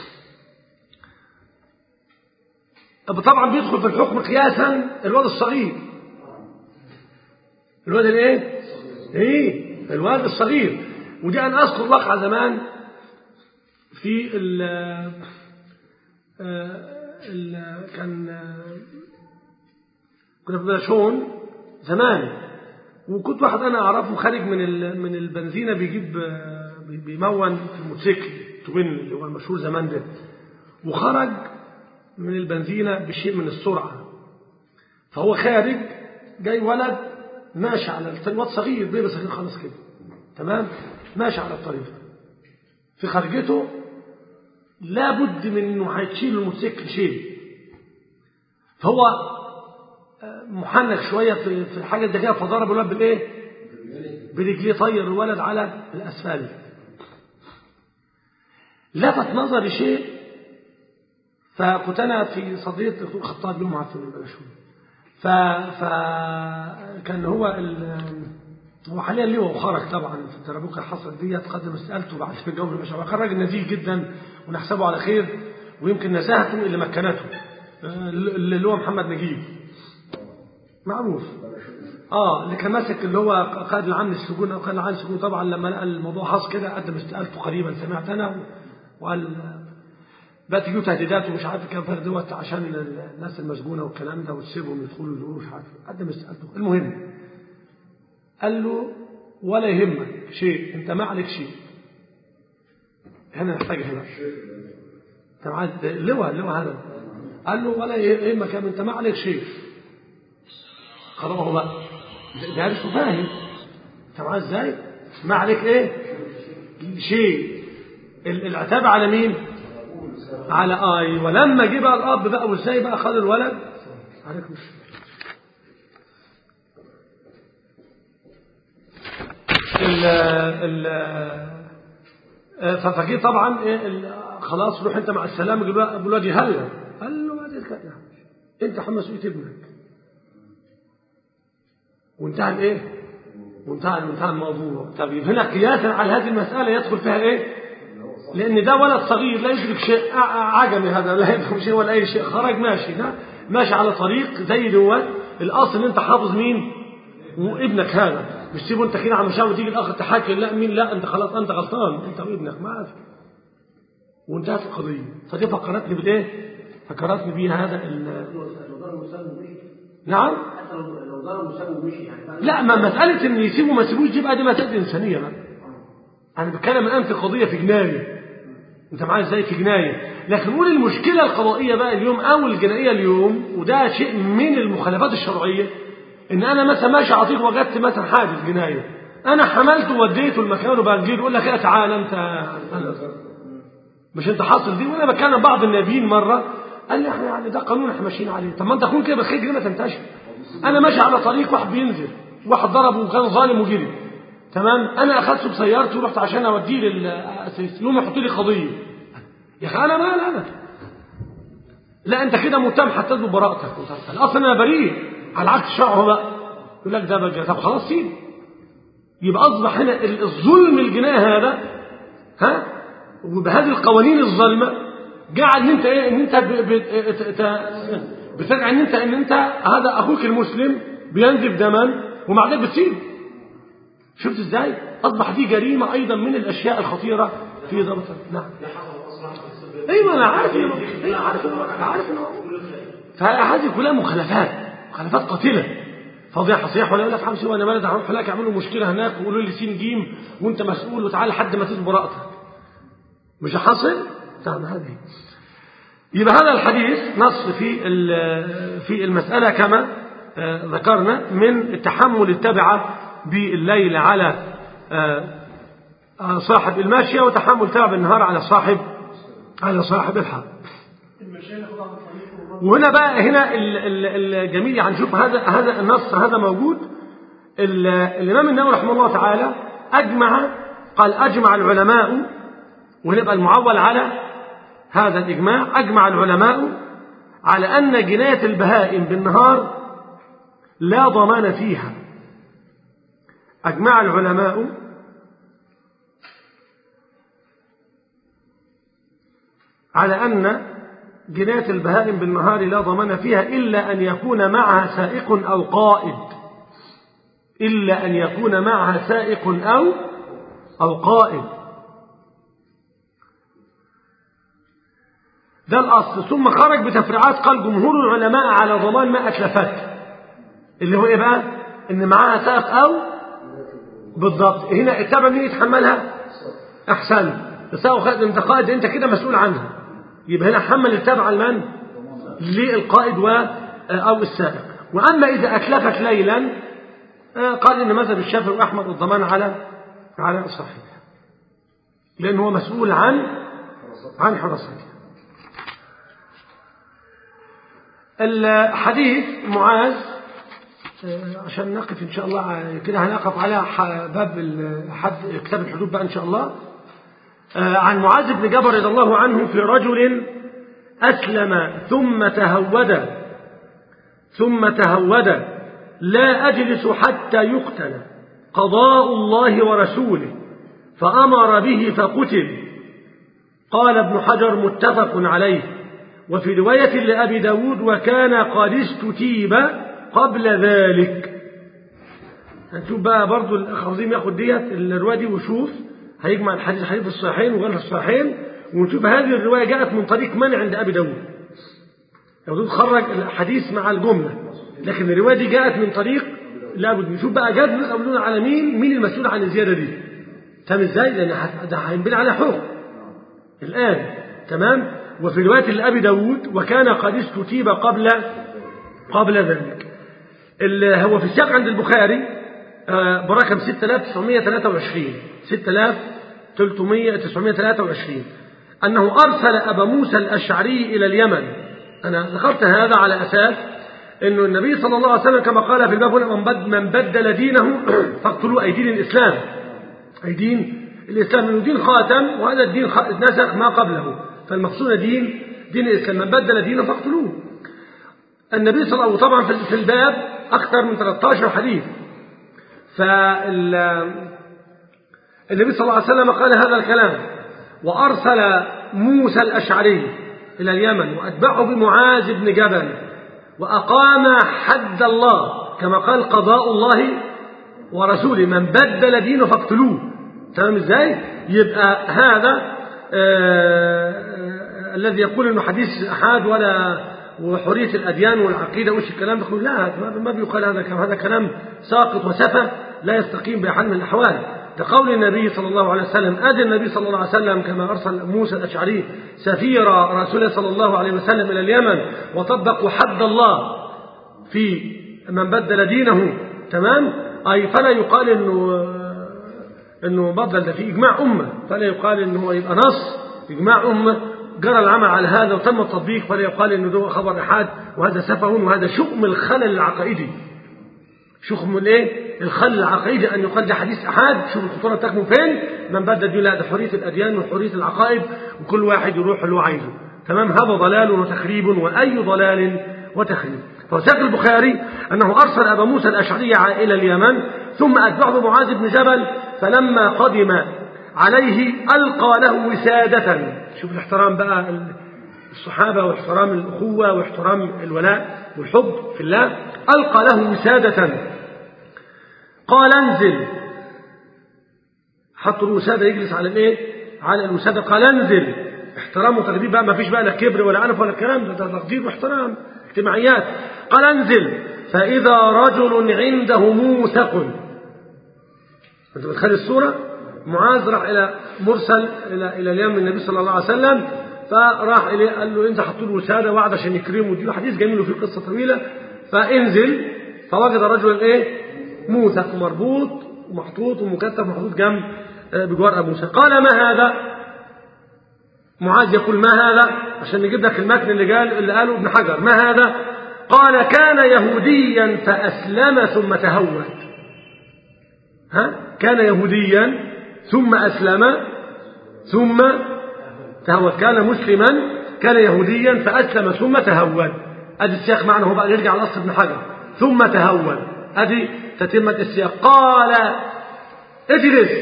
طبعا بيدخل في الحكم قياسا الواد الصغير، الواد الايه؟ ايه الواد الصغير. ودي انا اذكر واقعه زمان في ال ال كان كنا في بلاشون زمان، وكنت واحد انا اعرفه خارج من من البنزينه بيجيب بيمون في الموتوسيكل توين اللي هو المشهور زمان ده، وخرج من البنزينه بشيء من السرعه، فهو خارج جاي ولد ماشي على الطريق، واد صغير بيبي صغير خالص كده تمام، ماشي على الطريق في خرجته لابد من انه هيشيل الموتوسيكل شيل، فهو محنك شويه في في الحاجه دي كده، فضرب الولد بالايه؟ برجليه، طير الولد على الاسفلت. لفت نظري شيء، فكنت انا في صدريه الدكتور خطاب يوم عارفين البلاشون، ف فكان هو هو حاليا ليه وخرج طبعا في الترابوكه الحصل دي، قدم استقالته بعد في الجو المشروع، كان راجل نزيه جدا ونحسبه على خير، ويمكن نزاهته اللي مكنته اللي هو محمد نجيب معروف، اه اللي كان ماسك اللي هو قائد العام للسجون او قائد العام للسجون. طبعا لما لقى الموضوع حصل كده قدم استقالته قريبا سمعت انا، وقال بقى تجيله تهديدات ومش عارف كام فرد دوت عشان الناس المسجونه والكلام ده وتسيبهم يدخلوا يزوروا مش عارف، قدم استقالته. المهم قال له ولا يهمك شيء، انت ما عليك شيء، هنا نحتاج هنا انت معاك اللواء اللواء هذا، قال له ولا يهمك انت ما عليك شيء، خلاص هو بقى ده مش فاهم انت معاك ازاي؟ ما عليك ايه شيء، العتاب على مين؟ على اي. ولما جه بقى الاب بقى وازاي بقى خد الولد عليك مش ال ال ففكير طبعا خلاص روح انت مع السلامه. يقول له ابو الواد هلا قال له انت حمل مسؤوليه ابنك وانتهى الايه وانتهى وانتهى الموضوع. طب هنا قياسا على هذه المساله يدخل فيها ايه؟ لان ده ولد صغير لا يدرك شيء عجمي هذا لا يفهم شيء ولا اي شيء خرج ماشي ده ماشي على طريق زي دوت. الاصل ان انت حافظ مين وابنك هذا مش تسيبه انت كده عم شاور تيجي الاخر تحاكي لا مين لا انت خلاص انت غلطان انت وابنك ما في وانتهت القضيه. فدي فكرتني بالايه؟ فكرتني بيه هذا ال نعم حتى لو ضرب مساوي ومشي يعني لا ما مساله ان يسيبه ما يسيبوش دي بقى دي مساله انسانيه بقى. انا بتكلم الان في قضيه في جنايه انت معايا ازاي في جنايه. لكن نقول المشكله القضائيه بقى اليوم او الجنائيه اليوم وده شيء من المخالفات الشرعيه ان انا مثلا ماشي عطيك وجدت مثلا حادث جنايه انا حملته ووديته المكان وبجي يقول لك ايه تعالى انت مش انت حاصل دي. وانا بتكلم بعض النبيين مره قال لي احنا يعني ده قانون احنا ماشيين عليه. طب ما انت تكون كده بالخير جريمه تنتشر. انا ماشي على طريق واحد بينزل واحد ضربه وكان ظالم وجري تمام انا اخذته بسيارتي ورحت عشان اوديه للاساس يوم يحط لي قضيه يا اخي انا مال انا لا انت كده متهم حتى ببراءتك اصلا انا بريء على عكس شرعه بقى يقول لك ده بقى طب خلاص سيب. يبقى اصبح هنا الظلم الجنائي هذا ها وبهذه القوانين الظالمه جعل ان انت ايه ان انت بترجع ان انت ان انت هذا اخوك المسلم بينزف دما ومع ذلك بتسيب. شفت ازاي اصبح دي جريمه ايضا من الاشياء الخطيره في ضبط. نعم ايوه انا عارف ايوه عارف عارف فهذه كلها مخالفات مخالفات قاتله فضيحه صحيح ولا يقول لك حمسي وانا بلد هروح هناك اعملوا مشكله هناك ويقولوا لي سين جيم وانت مسؤول وتعالى لحد ما تثبت براءتك مش حاصل. طبعا هذه يبقى هذا الحديث نص في في المساله كما ذكرنا من التحمل التبعه بالليل على صاحب الماشيه وتحمل تبع بالنهار على صاحب على صاحب الحق. وهنا بقى هنا الجميل يعني نشوف هذا هذا النص هذا موجود. الامام النووي رحمه الله تعالى اجمع قال اجمع العلماء ونبقى المعول على هذا الاجماع اجمع العلماء على ان جنايه البهائم بالنهار لا ضمان فيها. اجمع العلماء على ان جناية البهائم بالنهار لا ضمان فيها إلا أن يكون معها سائق أو قائد إلا أن يكون معها سائق أو أو قائد ده الأصل. ثم خرج بتفريعات قال جمهور العلماء على ضمان ما أتلفت اللي هو إيه بقى إن معها سائق أو بالضبط. هنا التابع مين يتحملها أحسن السائق أنت قائد أنت كده مسؤول عنها يبقى هنا حمل التابع المن للقائد و أو السائق. وأما إذا أتلفت ليلا قال إن مذهب الشافعي وأحمد الضمان على على الصحيح لأن هو مسؤول عن عن حراسته. الحديث معاذ عشان نقف إن شاء الله كده هنقف على باب حد كتاب الحدود بقى إن شاء الله. عن معاذ بن جبل رضي الله عنه في رجل أسلم ثم تهود ثم تهود لا أجلس حتى يقتل قضاء الله ورسوله فأمر به فقتل. قال ابن حجر متفق عليه. وفي رواية لأبي داود وكان قد استتيب قبل ذلك. هنشوف بقى برضو الأخ عظيم ياخد ديت الرواية دي وشوف هيجمع الحديث حديث الصحيحين وغير الصحيحين ونشوف هذه الرواية جاءت من طريق من عند أبي داود. أبي داود خرج الحديث مع الجملة لكن الرواية دي جاءت من طريق لابد. نشوف بقى جاءت من أبي داود على مين مين المسؤول عن الزيادة دي فاهم ازاي لأن ده هينبني على حكم الآن تمام. وفي رواية لأبي داود وكان قد استتيب قبل قبل ذلك. هو في السياق عند البخاري برقم ستة آلاف وتسعمائة وثلاثة وعشرين ستة آلاف وتسعمائة وثلاثة وعشرين أنه أرسل أبا موسى الأشعري إلى اليمن. أنا ذكرت هذا على أساس أنه النبي صلى الله عليه وسلم كما قال في الباب من بدل دينه فاقتلوا أي دين الإسلام أي دين الإسلام إنه دين خاتم، وهذا الدين نسخ ما قبله، فالمقصود دين دين الإسلام. من بدل دينه فاقتلوه. النبي صلى الله عليه وسلم طبعا في الباب أكثر من ثلاثة عشر حديث. فالنبي صلى الله عليه وسلم قال هذا الكلام، وأرسل موسى الأشعري إلى اليمن وأتبعه بمعاذ بن جبل، وأقام حد الله كما قال قضاء الله ورسوله، من بدل دينه فاقتلوه. تمام ازاي؟ يبقى هذا آه الذي يقول انه حديث احاد ولا وحريه الاديان والعقيده وش الكلام ده كله، لا ما بيقال هذا كلام، هذا كلام ساقط وسفه لا يستقيم بحال من الاحوال. كقول النبي صلى الله عليه وسلم، أدى النبي صلى الله عليه وسلم كما أرسل موسى الأشعري سفير رسوله صلى الله عليه وسلم إلى اليمن وطبقوا حد الله في من بدل دينه. تمام؟ أي فلا يقال إنه إنه بدل، ده في إجماع أمة، فلا يقال إنه يبقى نص إجماع أمة جرى العمل على هذا وتم التطبيق، فلا يقال إنه ده خبر أحاد وهذا سفه، وهذا شؤم الخلل العقائدي. شؤم الإيه؟ الخلل العقائدي أن يقال ده حديث أحاد. شوف الخطورة تكمن فين؟ من بدل دين، لا ده حرية الأديان وحرية العقائد، وكل واحد يروح اللي هو عايزه. تمام؟ هذا ضلال وتخريب، وأي ضلال وتخريب. فساق البخاري أنه أرسل أبا موسى الأشعري إلى اليمن ثم أتبعه معاذ بن جبل، فلما قدم عليه ألقى له وسادة. شوف الاحترام بقى الصحابة واحترام الأخوة واحترام الولاء والحب في الله. ألقى له وسادة قال انزل، حط له وسادة يجلس على الايه؟ على الوسادة. قال انزل، احترام وتقدير بقى، ما فيش بقى لا كبر ولا عنف ولا الكلام ده، ده تقدير واحترام اجتماعيات. قال انزل فإذا رجل عنده موثق. انت بتخلي الصورة؟ معاذ راح إلى مرسل إلى إلى اليمن النبي صلى الله عليه وسلم، فراح إليه قال له انت حط له وسادة وعد عشان يكرمه، ودي حديث جميل وفيه قصة طويلة. فانزل فوجد رجلا ايه؟ موثق، مربوط ومحطوط ومكتف محطوط جنب بجوار أبو موسى. قال ما هذا؟ معاذ يقول ما هذا عشان نجيب لك المتن اللي قال اللي قاله ابن حجر. ما هذا؟ قال كان يهوديا فأسلم ثم تهود. ها؟ كان يهوديا ثم أسلم ثم تهود. كان مسلما، كان يهوديا فأسلم ثم تهود. أدي السياق معنى، هو بقى يرجع لأصل ابن حجر. ثم تهود، أدي تتمة السياق. قال اجلس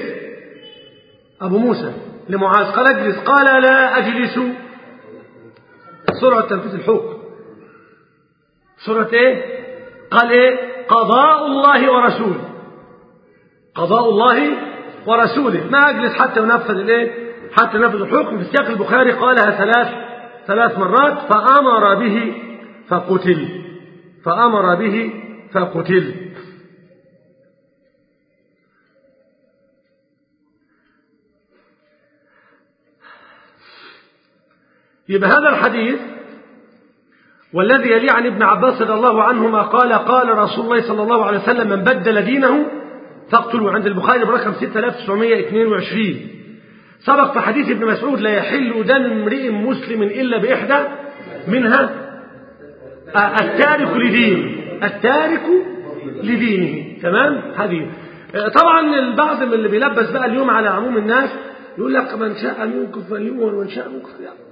أبو موسى لمعاذ، قال اجلس، قال لا أجلس. سرعة تنفيذ الحكم، سرعة ايه؟ قال ايه؟ قضاء الله ورسوله، قضاء الله ورسوله، ما أجلس حتى ينفذ الايه؟ حتى ينفذ الحكم. في سياق البخاري قالها ثلاث ثلاث مرات. فأمر به فقتل، فأمر به فقتل. يبقى هذا الحديث والذي يلي عن ابن عباس رضي الله عنهما قال قال رسول الله صلى الله عليه وسلم من بدل دينه فاقتلوا، عند البخاري برقم ستة آلاف وتسعمائة واثنين وعشرين. سبق في حديث ابن مسعود لا يحل دم امرئ مسلم إلا بإحدى منها التارك لدينه، التارك لدينه. تمام؟ هذه طبعا البعض من اللي بيلبس بقى اليوم على عموم الناس يقول لك من شاء منكم فليؤمن ومن شاء منكم فليكفر.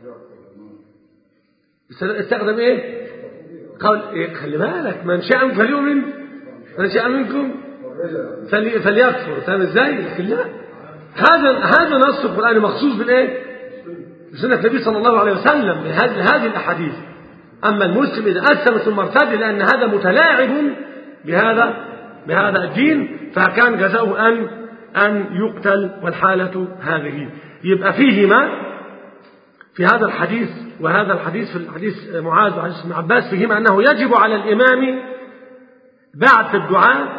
استخدم ايه؟ قال إيه؟ خلي بالك، من شاء منكم فليؤمن ومن شاء منكم فلي فليكفر. تمام ازاي؟ لكن لا، هذا هذا نص القرآن مخصوص بالايه؟ بسنة النبي صلى الله عليه وسلم بهذه هذه الاحاديث. اما المسلم اذا اسلم ثم ارتد لان هذا متلاعب بهذا بهذا الدين، فكان جزاؤه ان ان يقتل، والحالة هذه. يبقى فيهما في هذا الحديث وهذا الحديث، في الحديث معاذ وحديث ابن عباس، فيهما انه يجب على الامام بعث الدعاء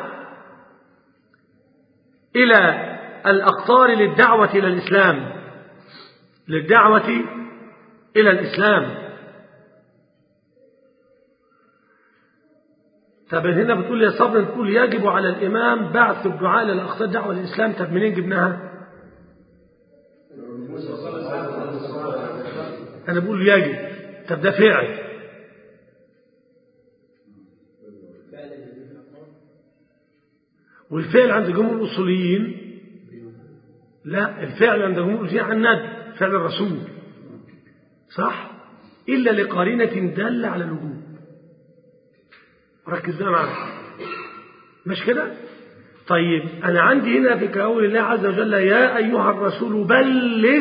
الى الأقطار للدعوة إلى الإسلام، للدعوة إلى الإسلام. طب هنا بتقول يا صبر، تقول يجب على الإمام بعث الدعاء للأقطار دعوة للإسلام. طب منين جبناها؟ أنا بقول يجب، طب ده فعل، والفعل عند جمهور الأصوليين لا، الفعل عند جمهور الأصوليين عن الندب، فعل الرسول صح، إلا لقرينة دالة على الوجوب. ركز بقى معايا، مش كده؟ طيب أنا عندي هنا في قول الله عز وجل يا أيها الرسول بلغ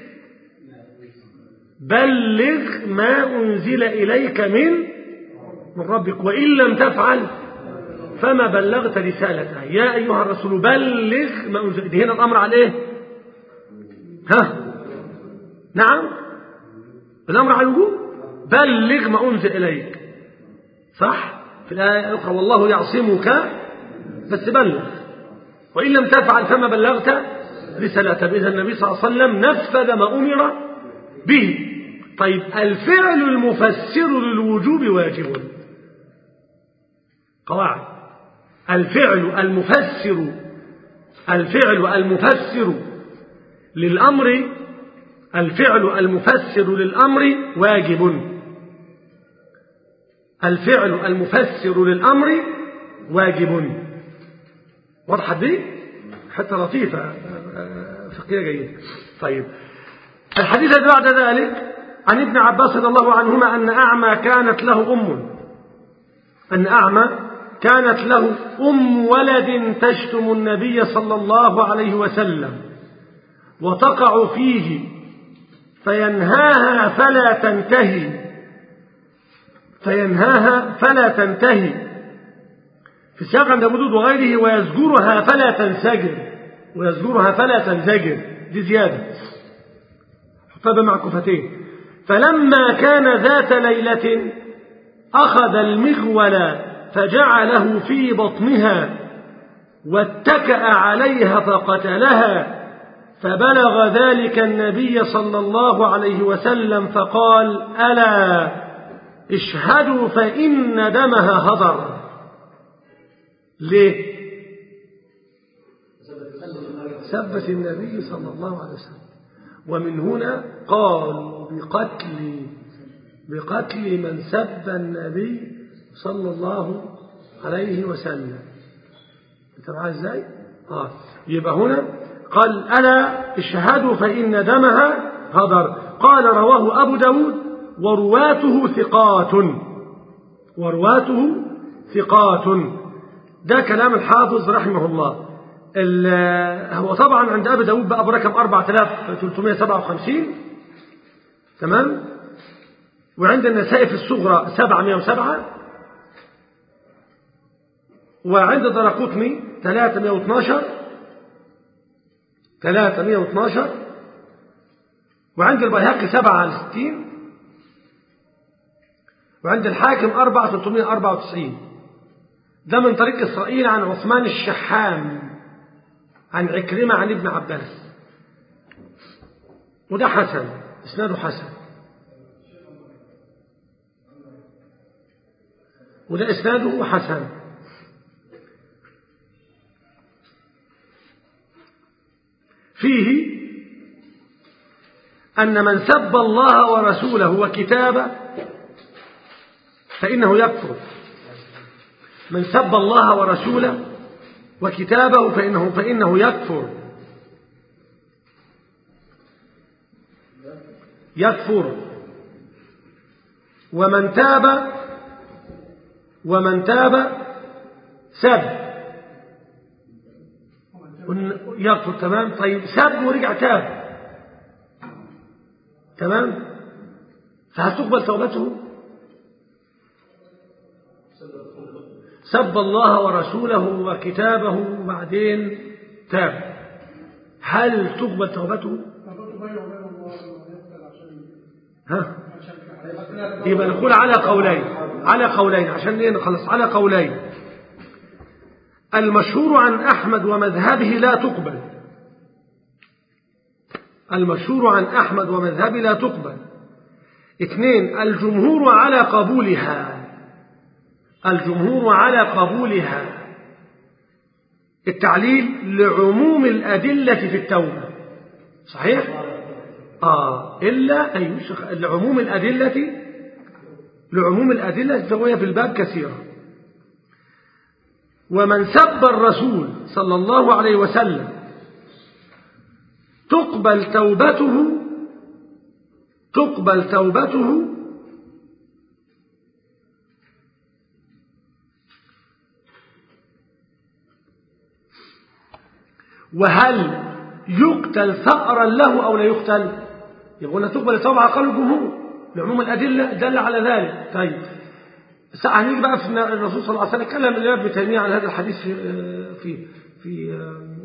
بلغ ما أنزل إليك من من ربك وإن لم تفعل فما بلغت رسالته. يا أيها الرسول بلغ ما أنزل. دي هنا الأمر على إيه؟ ها؟ نعم، الأمر على الوجوب. بلغ ما أنزل إليك صح؟ في الآية الأخرى والله يعصمك، بس بلغ وإن لم تفعل فما بلغت رسالته. إذا النبي صلى الله عليه وسلم نفذ ما أمر به. طيب الفعل المفسر للوجوب واجب. قواعد: الفعل المفسر الفعل المفسر للأمر الفعل المفسر للأمر واجب. الفعل المفسر للأمر واجب. واضحة دي؟ حتى لطيفة فقهية جيدة. طيب الحديث بعد ذلك عن ابن عباس رضي الله عنهما أن أعمى كانت له أم أن أعمى كانت له أم ولد تشتم النبي صلى الله عليه وسلم وتقع فيه فينهاها فلا تنتهي فينهاها فلا تنتهي في سياق عند أبو داود وغيره ويزجرها فلا تنسجر ويزجرها فلا تنزجر. دي زيادة حطها مع كفتين. فلما كان ذات ليلة أخذ المغول فجعله في بطنها واتكأ عليها فقتلها فبلغ ذلك النبي صلى الله عليه وسلم فقال ألا اشهدوا فإن دمها هدر. ليه؟ سبت النبي صلى الله عليه وسلم. ومن هنا قالوا بقتل بقتل من سب النبي صلى الله عليه وسلم. انت معايا ازاي؟ اه يبقى هنا قال ألا اشهدوا فإن دمها هدر. قال رواه أبو داود ورواته ثقات ورواته ثقات. ده كلام الحافظ رحمه الله. هو طبعا عند أبي داود بقى برقم أربعة آلاف وثلاثمائة وسبعة وخمسين تمام، وعند النسائي في الصغرى سبعمائة وسبعة، وعند الدرقطني ثلاثمائة واثناشر ثلاثمائة واثناشر، وعند البيهقي سبعة وستين، وعند الحاكم أربعة آلاف وثلاثمائة وأربعة وتسعين. ده من طريق إسرائيل عن عثمان الشحام عن عكرمة عن ابن عباس، وده حسن، اسناده حسن، وده اسناده حسن. فيه أن من سب الله ورسوله وكتابه فإنه يكفر. من سب الله ورسوله وكتابه فإنه, فإنه يكفر يكفر ومن تاب ومن تاب سب يكفر. تمام. طيب سب ورجع تاب تمام، فهل تقبل توبته؟ سب الله ورسوله وكتابه وبعدين تاب، هل تقبل توبته؟ ها؟ يبقى نقول على قولين على قولين عشان ايه نخلص. على قولين. المشهور عن أحمد ومذهبه لا تقبل. المشهور عن أحمد ومذهبه لا تقبل. اثنين، الجمهور على قبولها. الجمهور على قبولها. التعليل لعموم الأدلة في التوبة. صحيح؟ آه إلا أي لعموم الأدلة لعموم الأدلة فهي في الباب كثيرة. ومن سب الرسول صلى الله عليه وسلم تقبل توبته تقبل توبته وهل يقتل ثأرا له أو لا يقتل؟ يقولون تقبل التوبة على قول الجمهور لعموم الأدلة دل على ذلك. طيب هنيجي بقى في الرسول صلى الله عليه وسلم كلم الإمام ابن تيمية عن هذا الحديث في في في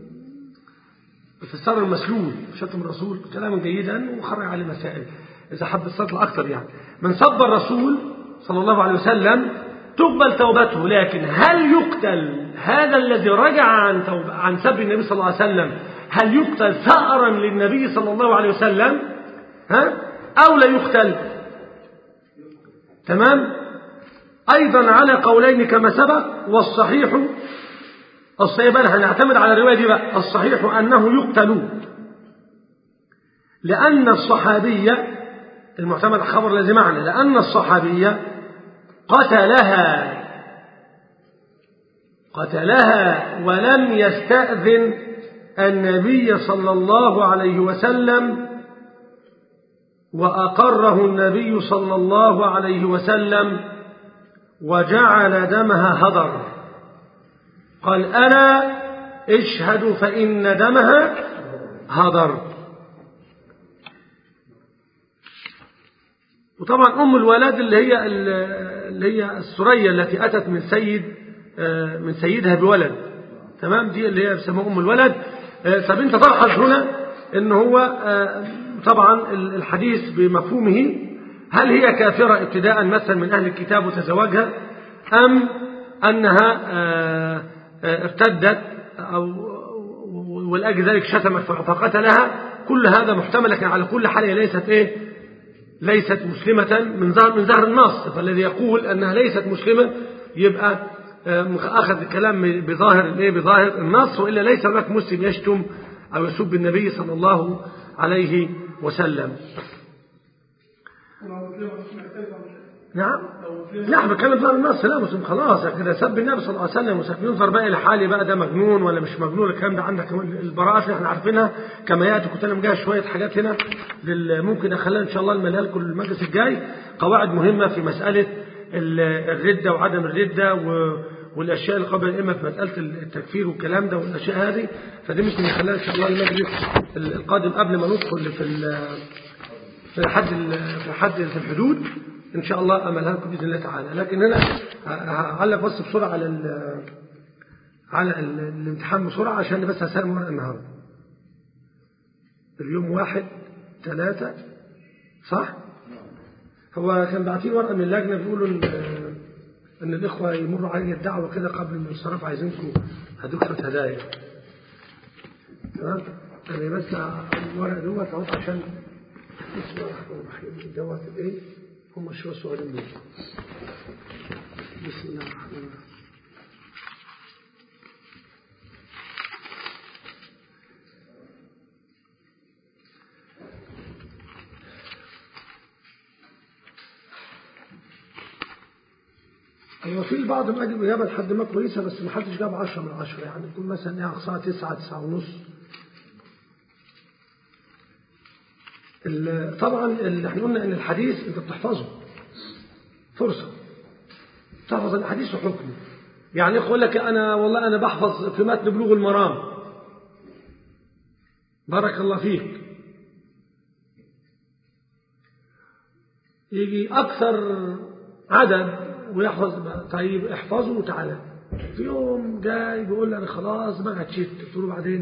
في السر المسلول شتم الرسول كلاما جيدا وخرج عليه مسائل إذا حب السطل أكثر. يعني من سب الرسول صلى الله عليه وسلم تقبل توبته، لكن هل يقتل هذا الذي رجع عن توبة عن سب النبي صلى الله عليه وسلم هل يقتل ثأرا للنبي صلى الله عليه وسلم ها أو لا يقتل؟ تمام. أيضا على قولين كما سبق، والصحيح الصحيح بقى هنعتمد على الرواية دي بقى الصحيح أنه يقتل، لأن الصحابية المعتمد خبر الذي معنا لأن الصحابية قتلها قتلها ولم يستأذن النبي صلى الله عليه وسلم، وأقره النبي صلى الله عليه وسلم وجعل دمها هدر. قال ألا اشهدوا فإن دمها هدر. وطبعا أم الولد اللي هي اللي هي السرية التي أتت من سيد من سيدها بولد، تمام، دي اللي هي بيسموها أم الولد. طب أنت تلاحظ هنا إن هو طبعا الحديث بمفهومه هل هي كافرة ابتداء مثلا من أهل الكتاب وتزوجها، أم أنها ارتدت أو ولأجل ذلك شتمت فقتلها؟ كل هذا محتمل، لكن على كل حال هي ليست إيه ليست مسلمة من ظهر من ظهر النص. فالذي يقول أنها ليست مسلمة يبقى أخذ الكلام بظاهر الايه بظاهر النص، وإلا ليس هناك مسلم يشتم أو يسب النبي صلى الله عليه وسلم. نعم لا بتكلم بظاهر النص، لا مسلم خلاص كده سب النبي صلى الله عليه وسلم وسب. ينظر بقى لحالي بقى ده مجنون ولا مش مجنون، الكلام ده عندك البراءات اللي احنا عارفينها كما ياتي. كنت انا مجهز شويه حاجات هنا ممكن اخليها ان شاء الله المليها لكم المجلس الجاي، قواعد مهمه في مساله الردة وعدم الردة والأشياء اللي قبل الإمة في مسألة التكفير والكلام ده والأشياء هذه، فدي ممكن نخليها إن شاء الله المجلس القادم قبل ما ندخل في في حد في حد في الحدود إن شاء الله أملها لكم بإذن الله تعالى. لكن هنا هعلق بس بسرعة على ال على الامتحان بسرعة عشان بس هسلم ورقة النهارده. اليوم واحد ثلاثة صح؟ هو كان باعتين ورقة من اللجنة بيقولوا إن, إن الإخوة يمروا علي الدعوة كده قبل الانصراف عايزينكم هدوك شوية هدايا. تمام؟ أنا بس الورق دوت أهو عشان بسم الله الرحمن الرحيم دوت الإيه؟ هم شوية صغيرين دول. بسم الله الرحمن الرحيم. أيوة في البعض ما جاب إجابة لحد ما كويسة، بس ما حدش جاب عشرة من عشرة، يعني يكون مثلا إيه أقصاها تسعة تسعة ونص. طبعا اللي احنا قلنا إن الحديث أنت بتحفظه فرصة تحفظ الحديث وحكمه. يعني يقول لك أنا والله أنا بحفظ في متن بلوغ المرام، بارك الله فيك، يجي أكثر عدد ويحفظ. طيب احفظه وتعالى. في يوم جاي بيقول لي انا خلاص بقى اتشفت. قلت له بعدين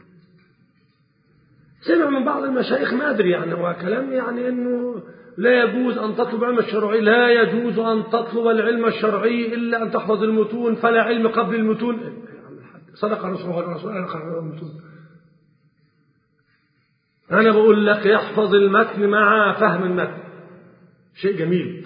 سمع من بعض المشايخ ما ادري يعني هو كلام يعني انه لا يجوز ان تطلب العلم الشرعي، لا يجوز ان تطلب العلم الشرعي الا ان تحفظ المتون، فلا علم قبل المتون. صدق رسول الله صلى الله عليه وسلم. انا بقول لك يحفظ المتن مع فهم المتن، شيء جميل.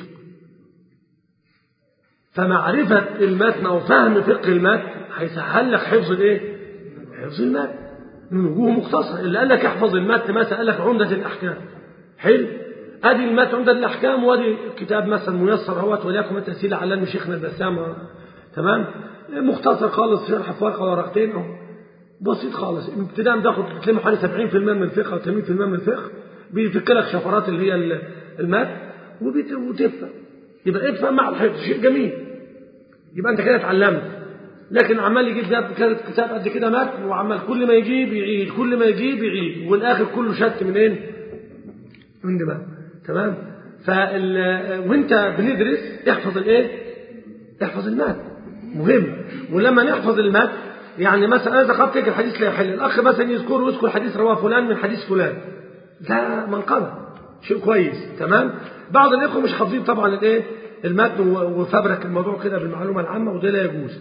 فمعرفة المتن أو فهم فقه المتن هيسهل لك حفظ الايه؟ حفظ المتن من وجوه مختصرة. اللي قال لك احفظ المتن مثلا قال لك عمدة الأحكام، حلو، ادي المتن عمدة الأحكام، وادي كتاب مثلا ميسر اهوت وليكن التسهيل على شيخنا البسام، تمام، مختصر خالص شرح في ورقة ورقتين اهو بسيط خالص. ابتداء بتاخد بتلم حوالي سبعين بالمئة من الفقه او ثمانين بالمئة من الفقه، بيفك لك شفرات اللي هي المات وتفهم، يبقى افهم مع الحفظ شيء جميل، يبقى انت كده اتعلمت. لكن عمال يجيب ده كتاب قد كده مات، وعمال كل ما يجيب يعيد، كل ما يجيب يعيد، والاخر كله شت منين؟ من دماغ. تمام. فال وانت بندرس احفظ الايه؟ احفظ المات، مهم. ولما نحفظ المات يعني مثلا انا ذكرت لك الحديث لا يحل، الاخ مثلا يذكر ويذكر حديث رواه فلان من حديث فلان، ده منقبه شيء كويس. تمام. بعض الاخوه مش حافظين طبعا الايه؟ المتن وفبرك الموضوع كده بالمعلومه العامه، وده لا يجوز.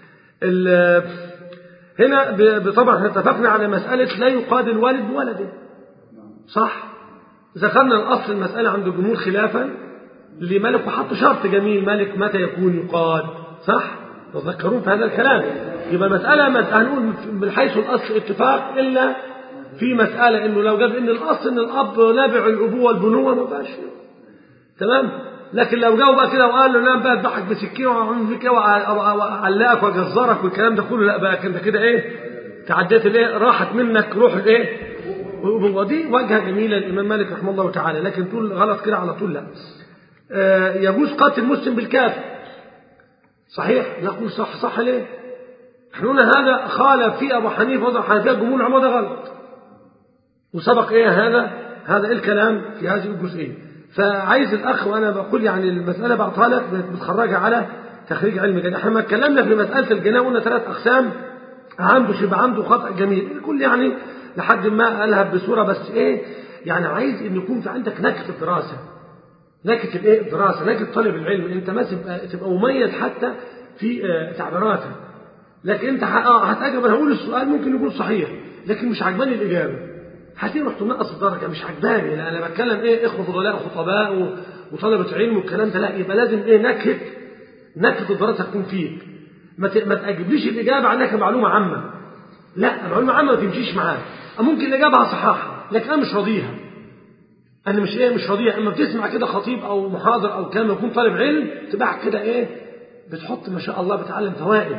هنا طبعا احنا اتفقنا على مساله لا يقاد الوالد بولده، صح؟ ذكرنا الاصل المساله عند الجمهور خلافا لمالك، وحط شرط جميل، مالك متى يكون يقاد، صح؟ تذكرون في هذا الكلام. يبقى المساله هنقول من حيث الاصل اتفاق، الا في مساله انه لو جاب ان الاصل ان الاب نابع الابوه والبنوه ما بقاش. تمام. لكن لو جاوا بقى كده وقال له نام بقى اذبحك بسكينه وعامل فيك ايه وعلقك وجزرك والكلام ده كله، لا بقى انت كده ايه؟ تعديت الايه؟ راحت منك روح الايه؟ ودي وجهه جميله الامام مالك رحمه الله تعالى. لكن تقول غلط كده على طول لا. آه يجوز قتل المسلم بالكافر، صحيح؟ نقول صح. صح ليه؟ احنا قلنا هذا خالف فيه ابو حنيفه وابو حنيفه الجمهور العلماء، ده غلط. وسبق ايه هذا؟ هذا إيه الكلام في هذه الجزئيه. فعايز الاخ، وانا بقول يعني المساله بعطها لك بتخرجها على تخريج علم جديد. احنا ما اتكلمنا في مساله الجناء قلنا ثلاث اقسام، عنده شبه عنده خطا جميل، الكل يعني لحد ما قالها بصوره، بس ايه يعني عايز ان يكون في عندك نكهه الدراسه، نكهه الايه؟ الدراسه، نكهه طالب العلم، انت ما تبقى تبقى مميز حتى في تعبيراتك. لكن انت هتجاوب، انا هقول السؤال ممكن يكون صحيح لكن مش عجباني الاجابه، هتروح تنقص الدرجه، مش عجباني. لا انا بتكلم ايه؟ اخوه فضلاء وخطباء وطلبه علم والكلام ده، لا يبقى لازم ايه؟ نكهه نكهه الدراسه تكون فيك. ما ما تجيبليش الاجابه عنك معلومه عامه، لا معلومه عامه ما تمشيش معاك. ممكن الاجابه صحاحه لكن انا مش راضيها، انا مش ايه؟ مش راضيها. اما بتسمع كده خطيب او محاضر او كلام يكون طالب علم، تبقى كده ايه؟ بتحط ما شاء الله بتعلم فوائد،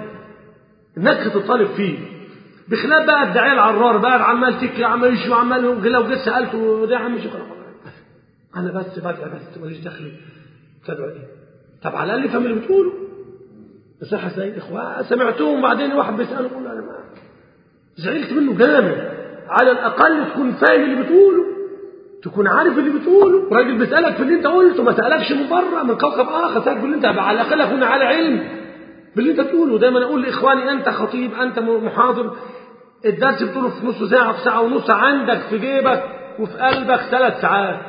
نكهه الطالب فيه. بخلاف بقى الداعيه العرار بقى عمال تكي عمال يشوي عمال، لو جيت سالته ده يا عم شكرا انا بس بدعي بس ماليش دخل، تدعو ايه؟ طب على الاقل فهم اللي بتقوله. صح ازاي اخوه؟ سمعتهم بعدين واحد بيساله يقول انا ما زعلت منه جامد. على الاقل تكون فاهم اللي بتقوله، تكون عارف اللي بتقوله. راجل بيسالك في اللي انت قلته، ما سالكش من بره من كوكب اخر، سالك باللي انت على الاقل اكون على علم باللي انت بتقوله. دايما اقول لاخواني انت خطيب، انت محاضر، الدرس بتقوله في نص ساعه، في ساعه ونص، عندك في جيبك وفي قلبك ثلاث ساعات.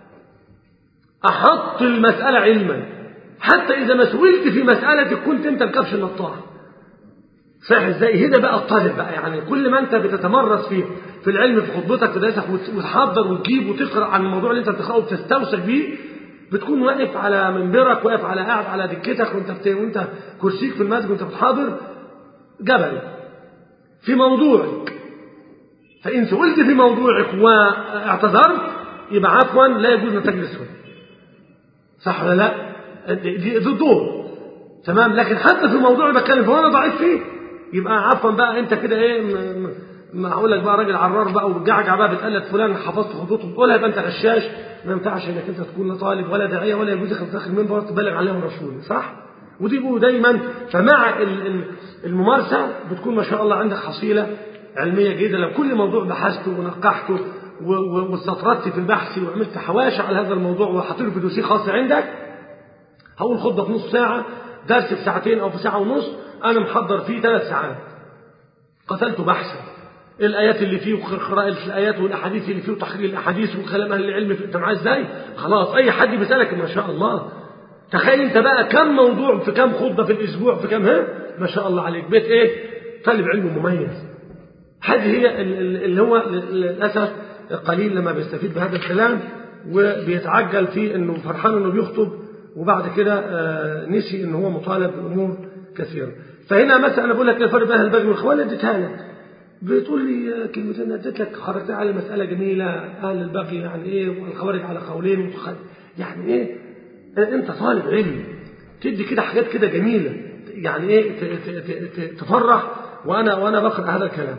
احط المساله علما، حتى اذا ما سئلت في مسالتك كنت انت الكبش النطاح. صح ازاي؟ هنا بقى الطالب بقى، يعني كل ما انت بتتمرس فيه في العلم في خطبتك في دراسك وتحضر وتجيب وتقرا عن الموضوع اللي انت بتقراه وتستوثق بيه، بتكون واقف على منبرك، واقف على قاعد على دكتك وانت بت... وانت كرسيك في المسجد وانت بتحاضر جبل في موضوعك. فان سئلت في موضوعك واعتذرت يبقى عفوا لا يجوز ان تجلس هنا، صح ولا لا؟ دي الدور تمام. لكن حتى في موضوع بتكلم فيه وانا ضعيف فيه يبقى عفوا بقى انت كده ايه؟ ما هقول لك بقى راجل عرار بقى وبتجعجع بقى بتقلد فلان حفظت خطوته بتقولها، يبقى انت غشاش. ما ينفعش انك انت تكون لا طالب ولا داعيه ولا يجوز لك تدخل المنبر تبلغ عليهم الرسول، صح؟ ودي بيقولوا دايما. فمع الممارسه بتكون ما شاء الله عندك حصيله علميه جيده. لو كل موضوع بحثته ونقحته واستطردت في البحث وعملت حواشي على هذا الموضوع وحطيته في دوسيه خاص عندك، هقول خطبه في نص ساعه، درس في ساعتين او في ساعه ونص، انا محضر فيه ثلاث ساعات قتلت بحثا، الايات اللي فيه وقراءه الايات والاحاديث اللي فيه وتحقيق الاحاديث وكلام اهل العلم، انت معايا ازاي؟ خلاص اي حد بيسالك ما شاء الله. تخيل انت بقى كم موضوع في كم خطبه في الاسبوع في كم، ها ما شاء الله عليك، بيت ايه؟ طالب علم مميز. هذه هي اللي هو للاسف قليل لما بيستفيد بهذا الكلام وبيتعجل في انه فرحان انه بيخطب وبعد كده نسي ان هو مطالب بامور كثيره. فهنا مثلا انا بقول لك الفرق بين البغي والاخوان، اديتها لك بتقول لي كلمتين، اديت لك خرجت على مساله جميله، اهل البغي يعني ايه والخوارج على قولين يعني ايه. انت طالب علم تدي كده حاجات كده جميله يعني ايه تفرح وأنا وأنا بقرأ هذا الكلام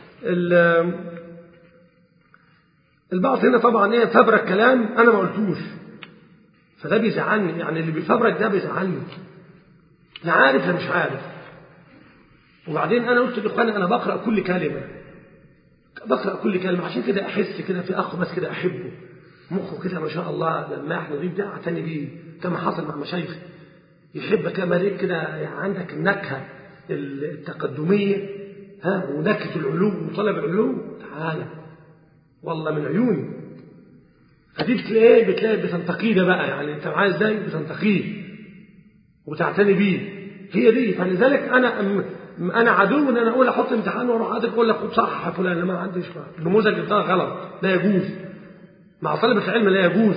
البعض هنا طبعا ايه فبرك كلام أنا ما قلتوش، فده بيزعلني، يعني اللي بيفبرك ده بيزعلني، لا عارف لا مش عارف. وبعدين أنا قلت لإخواني أنا بقرأ كل كلمة، بقرأ كل كلمة، عشان كده أحس كده في أخ بس كده أحبه، مخه كده ما شاء الله لما احنا نضيف ده اعتني بيه كما حصل مع مشايخ، يحبك كما ليك كده يعني عندك النكهة التقدمية ها ونكهة العلو وطلب العلو، تعالى والله من عيوني. فدي بتلاقيه بتلاقي بتنتقيه ده بقى، يعني انت معايا ازاي بتنتقيه وتعتني بيه، هي دي. فلذلك انا انا عدو ان انا اقول احط امتحان واروح قاعد اقول لك خد صح يا فلان، ما عنديش النموذج ده غلط، لا يجوز مع طالب العلم، لا يجوز.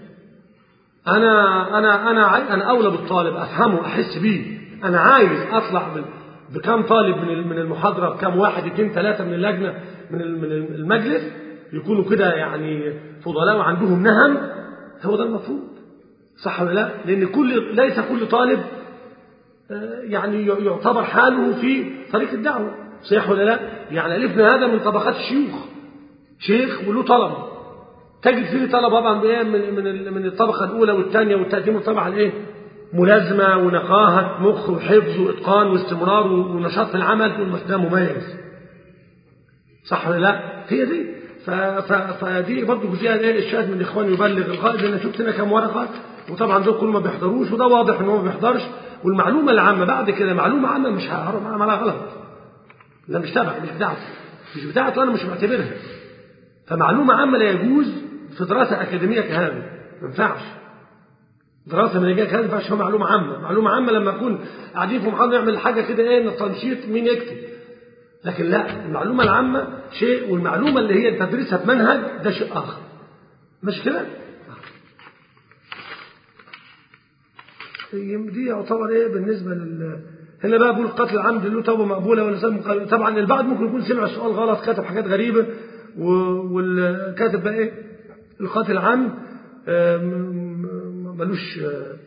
انا انا انا انا اولى بالطالب افهمه احس بيه، انا عايز اطلع بكم طالب من من المحاضره، بكم واحد اثنين ثلاثه من اللجنه من من المجلس يكونوا كده يعني فضلاء وعندهم نهم، هو ده المفروض، صح ولا لا؟ لان كل ليس كل طالب يعني يعتبر حاله في طريق الدعوه، صحيح ولا لا؟ يعني الفنا هذا من طبقات الشيوخ، شيخ وله طلبه، تجد فيه طلبه طبعا من من من الطبقه الاولى والثانيه والثالثه، من طبعا ايه ملازمه ونقاهه مخ وحفظ واتقان واستمرار ونشاط في العمل، ده مميز، صح ولا لا؟ هي دي. فدي برضه فيها ايه الشاهد من الاخوان يبلغ القائد، انا شفت هنا كام ورقه، وطبعا دول كل ما بيحضروش، وده واضح ان هو ما بيحضرش. والمعلومه العامه بعد كده معلومه عامه مش هعرف اعملها غلط، لا مش تبع مش بتاعتي مش بتاعتي وانا مش معتبرها. فمعلومه عامه لا يجوز في دراسه اكاديميه كهذه، ما ينفعش دراسه منهجيه كهذه، ما ينفعش هو معلومه عامه. معلومه عامه لما اكون قاعدين في محاضره نعمل حاجه كده ايه تنشيط مين يكتب، لكن لا، المعلومه العامه شيء والمعلومه اللي هي تدريسها بمنهج ده شيء اخر، مش كده؟ دي يعتبر ايه بالنسبه لل هنا بقى بقول قتل العمد له توبه مقبوله ولا سلم. طبعا البعض ممكن يكون سمع السؤال غلط، كتب حاجات غريبه، والكاتب بقى ايه القتل العمد ملوش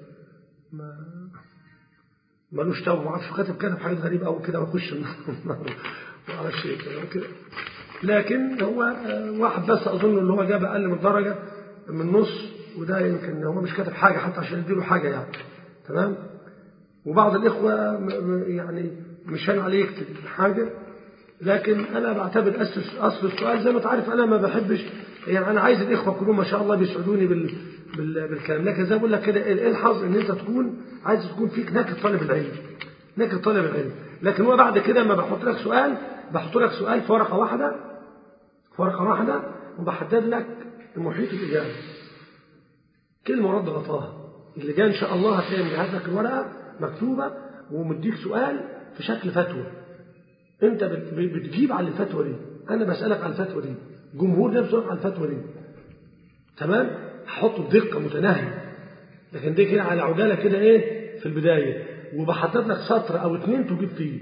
ملوش توبه، ما اعرفش كاتب كاتب حاجات غريبه او كده واخش ما اعرفش ايه كده، لكن هو واحد بس اظن اللي هو جاب اقل من درجه من نص، وده يمكن هو مش كاتب حاجه حتى عشان يديله حاجه يعني، تمام. وبعض الإخوة يعني مش هن عليه يكتب حاجة، لكن أنا بعتبر أسس أصل السؤال زي ما تعرف أنا ما بحبش، يعني أنا عايز الإخوة كلهم ما شاء الله بيسعدوني بال بال بالكلام، لكن زي ما بقول لك كده الحظ إن أنت تكون عايز تكون فيك نكهة طالب العلم، نكهة طالب العلم. لكن هو بعد كده ما بحط لك سؤال، بحط لك سؤال في ورقة واحدة في ورقة واحدة وبحدد لك محيط الإجابة، كلمة رد غطاها. اللي جاي إن شاء الله هتلاقي مجهز لك الورقة مكتوبة ومديك سؤال في شكل فتوى، انت بتجيب على الفتوى دي، انا بسألك على الفتوى دي، جمهور ده بيسألك على الفتوى دي، تمام. هحطه بدقة متناهية، لكن دي كده على عجالة كده ايه في البداية، وبحدد لك سطر او اتنين تجيب فيه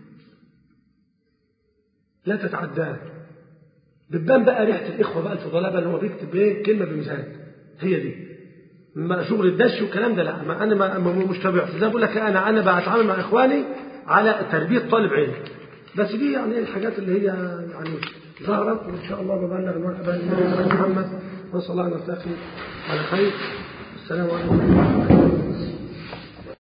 لا تتعداه. بتبان بقى ريحة الاخوة بقى الفضلاء بقى اللي هو بيكتب ايه كلمة بميزان، هي دي ما شغل الدش والكلام ده، لا ما انا ما مش تابع. زي بقول لك انا انا بتعامل مع اخواني على تربيه طالب علم، بس دي يعني الحاجات اللي هي يعني ظهرت، وان شاء الله ببلغ المرحبا محمد، نسال الله ان نلتقي على خير. السلام عليكم.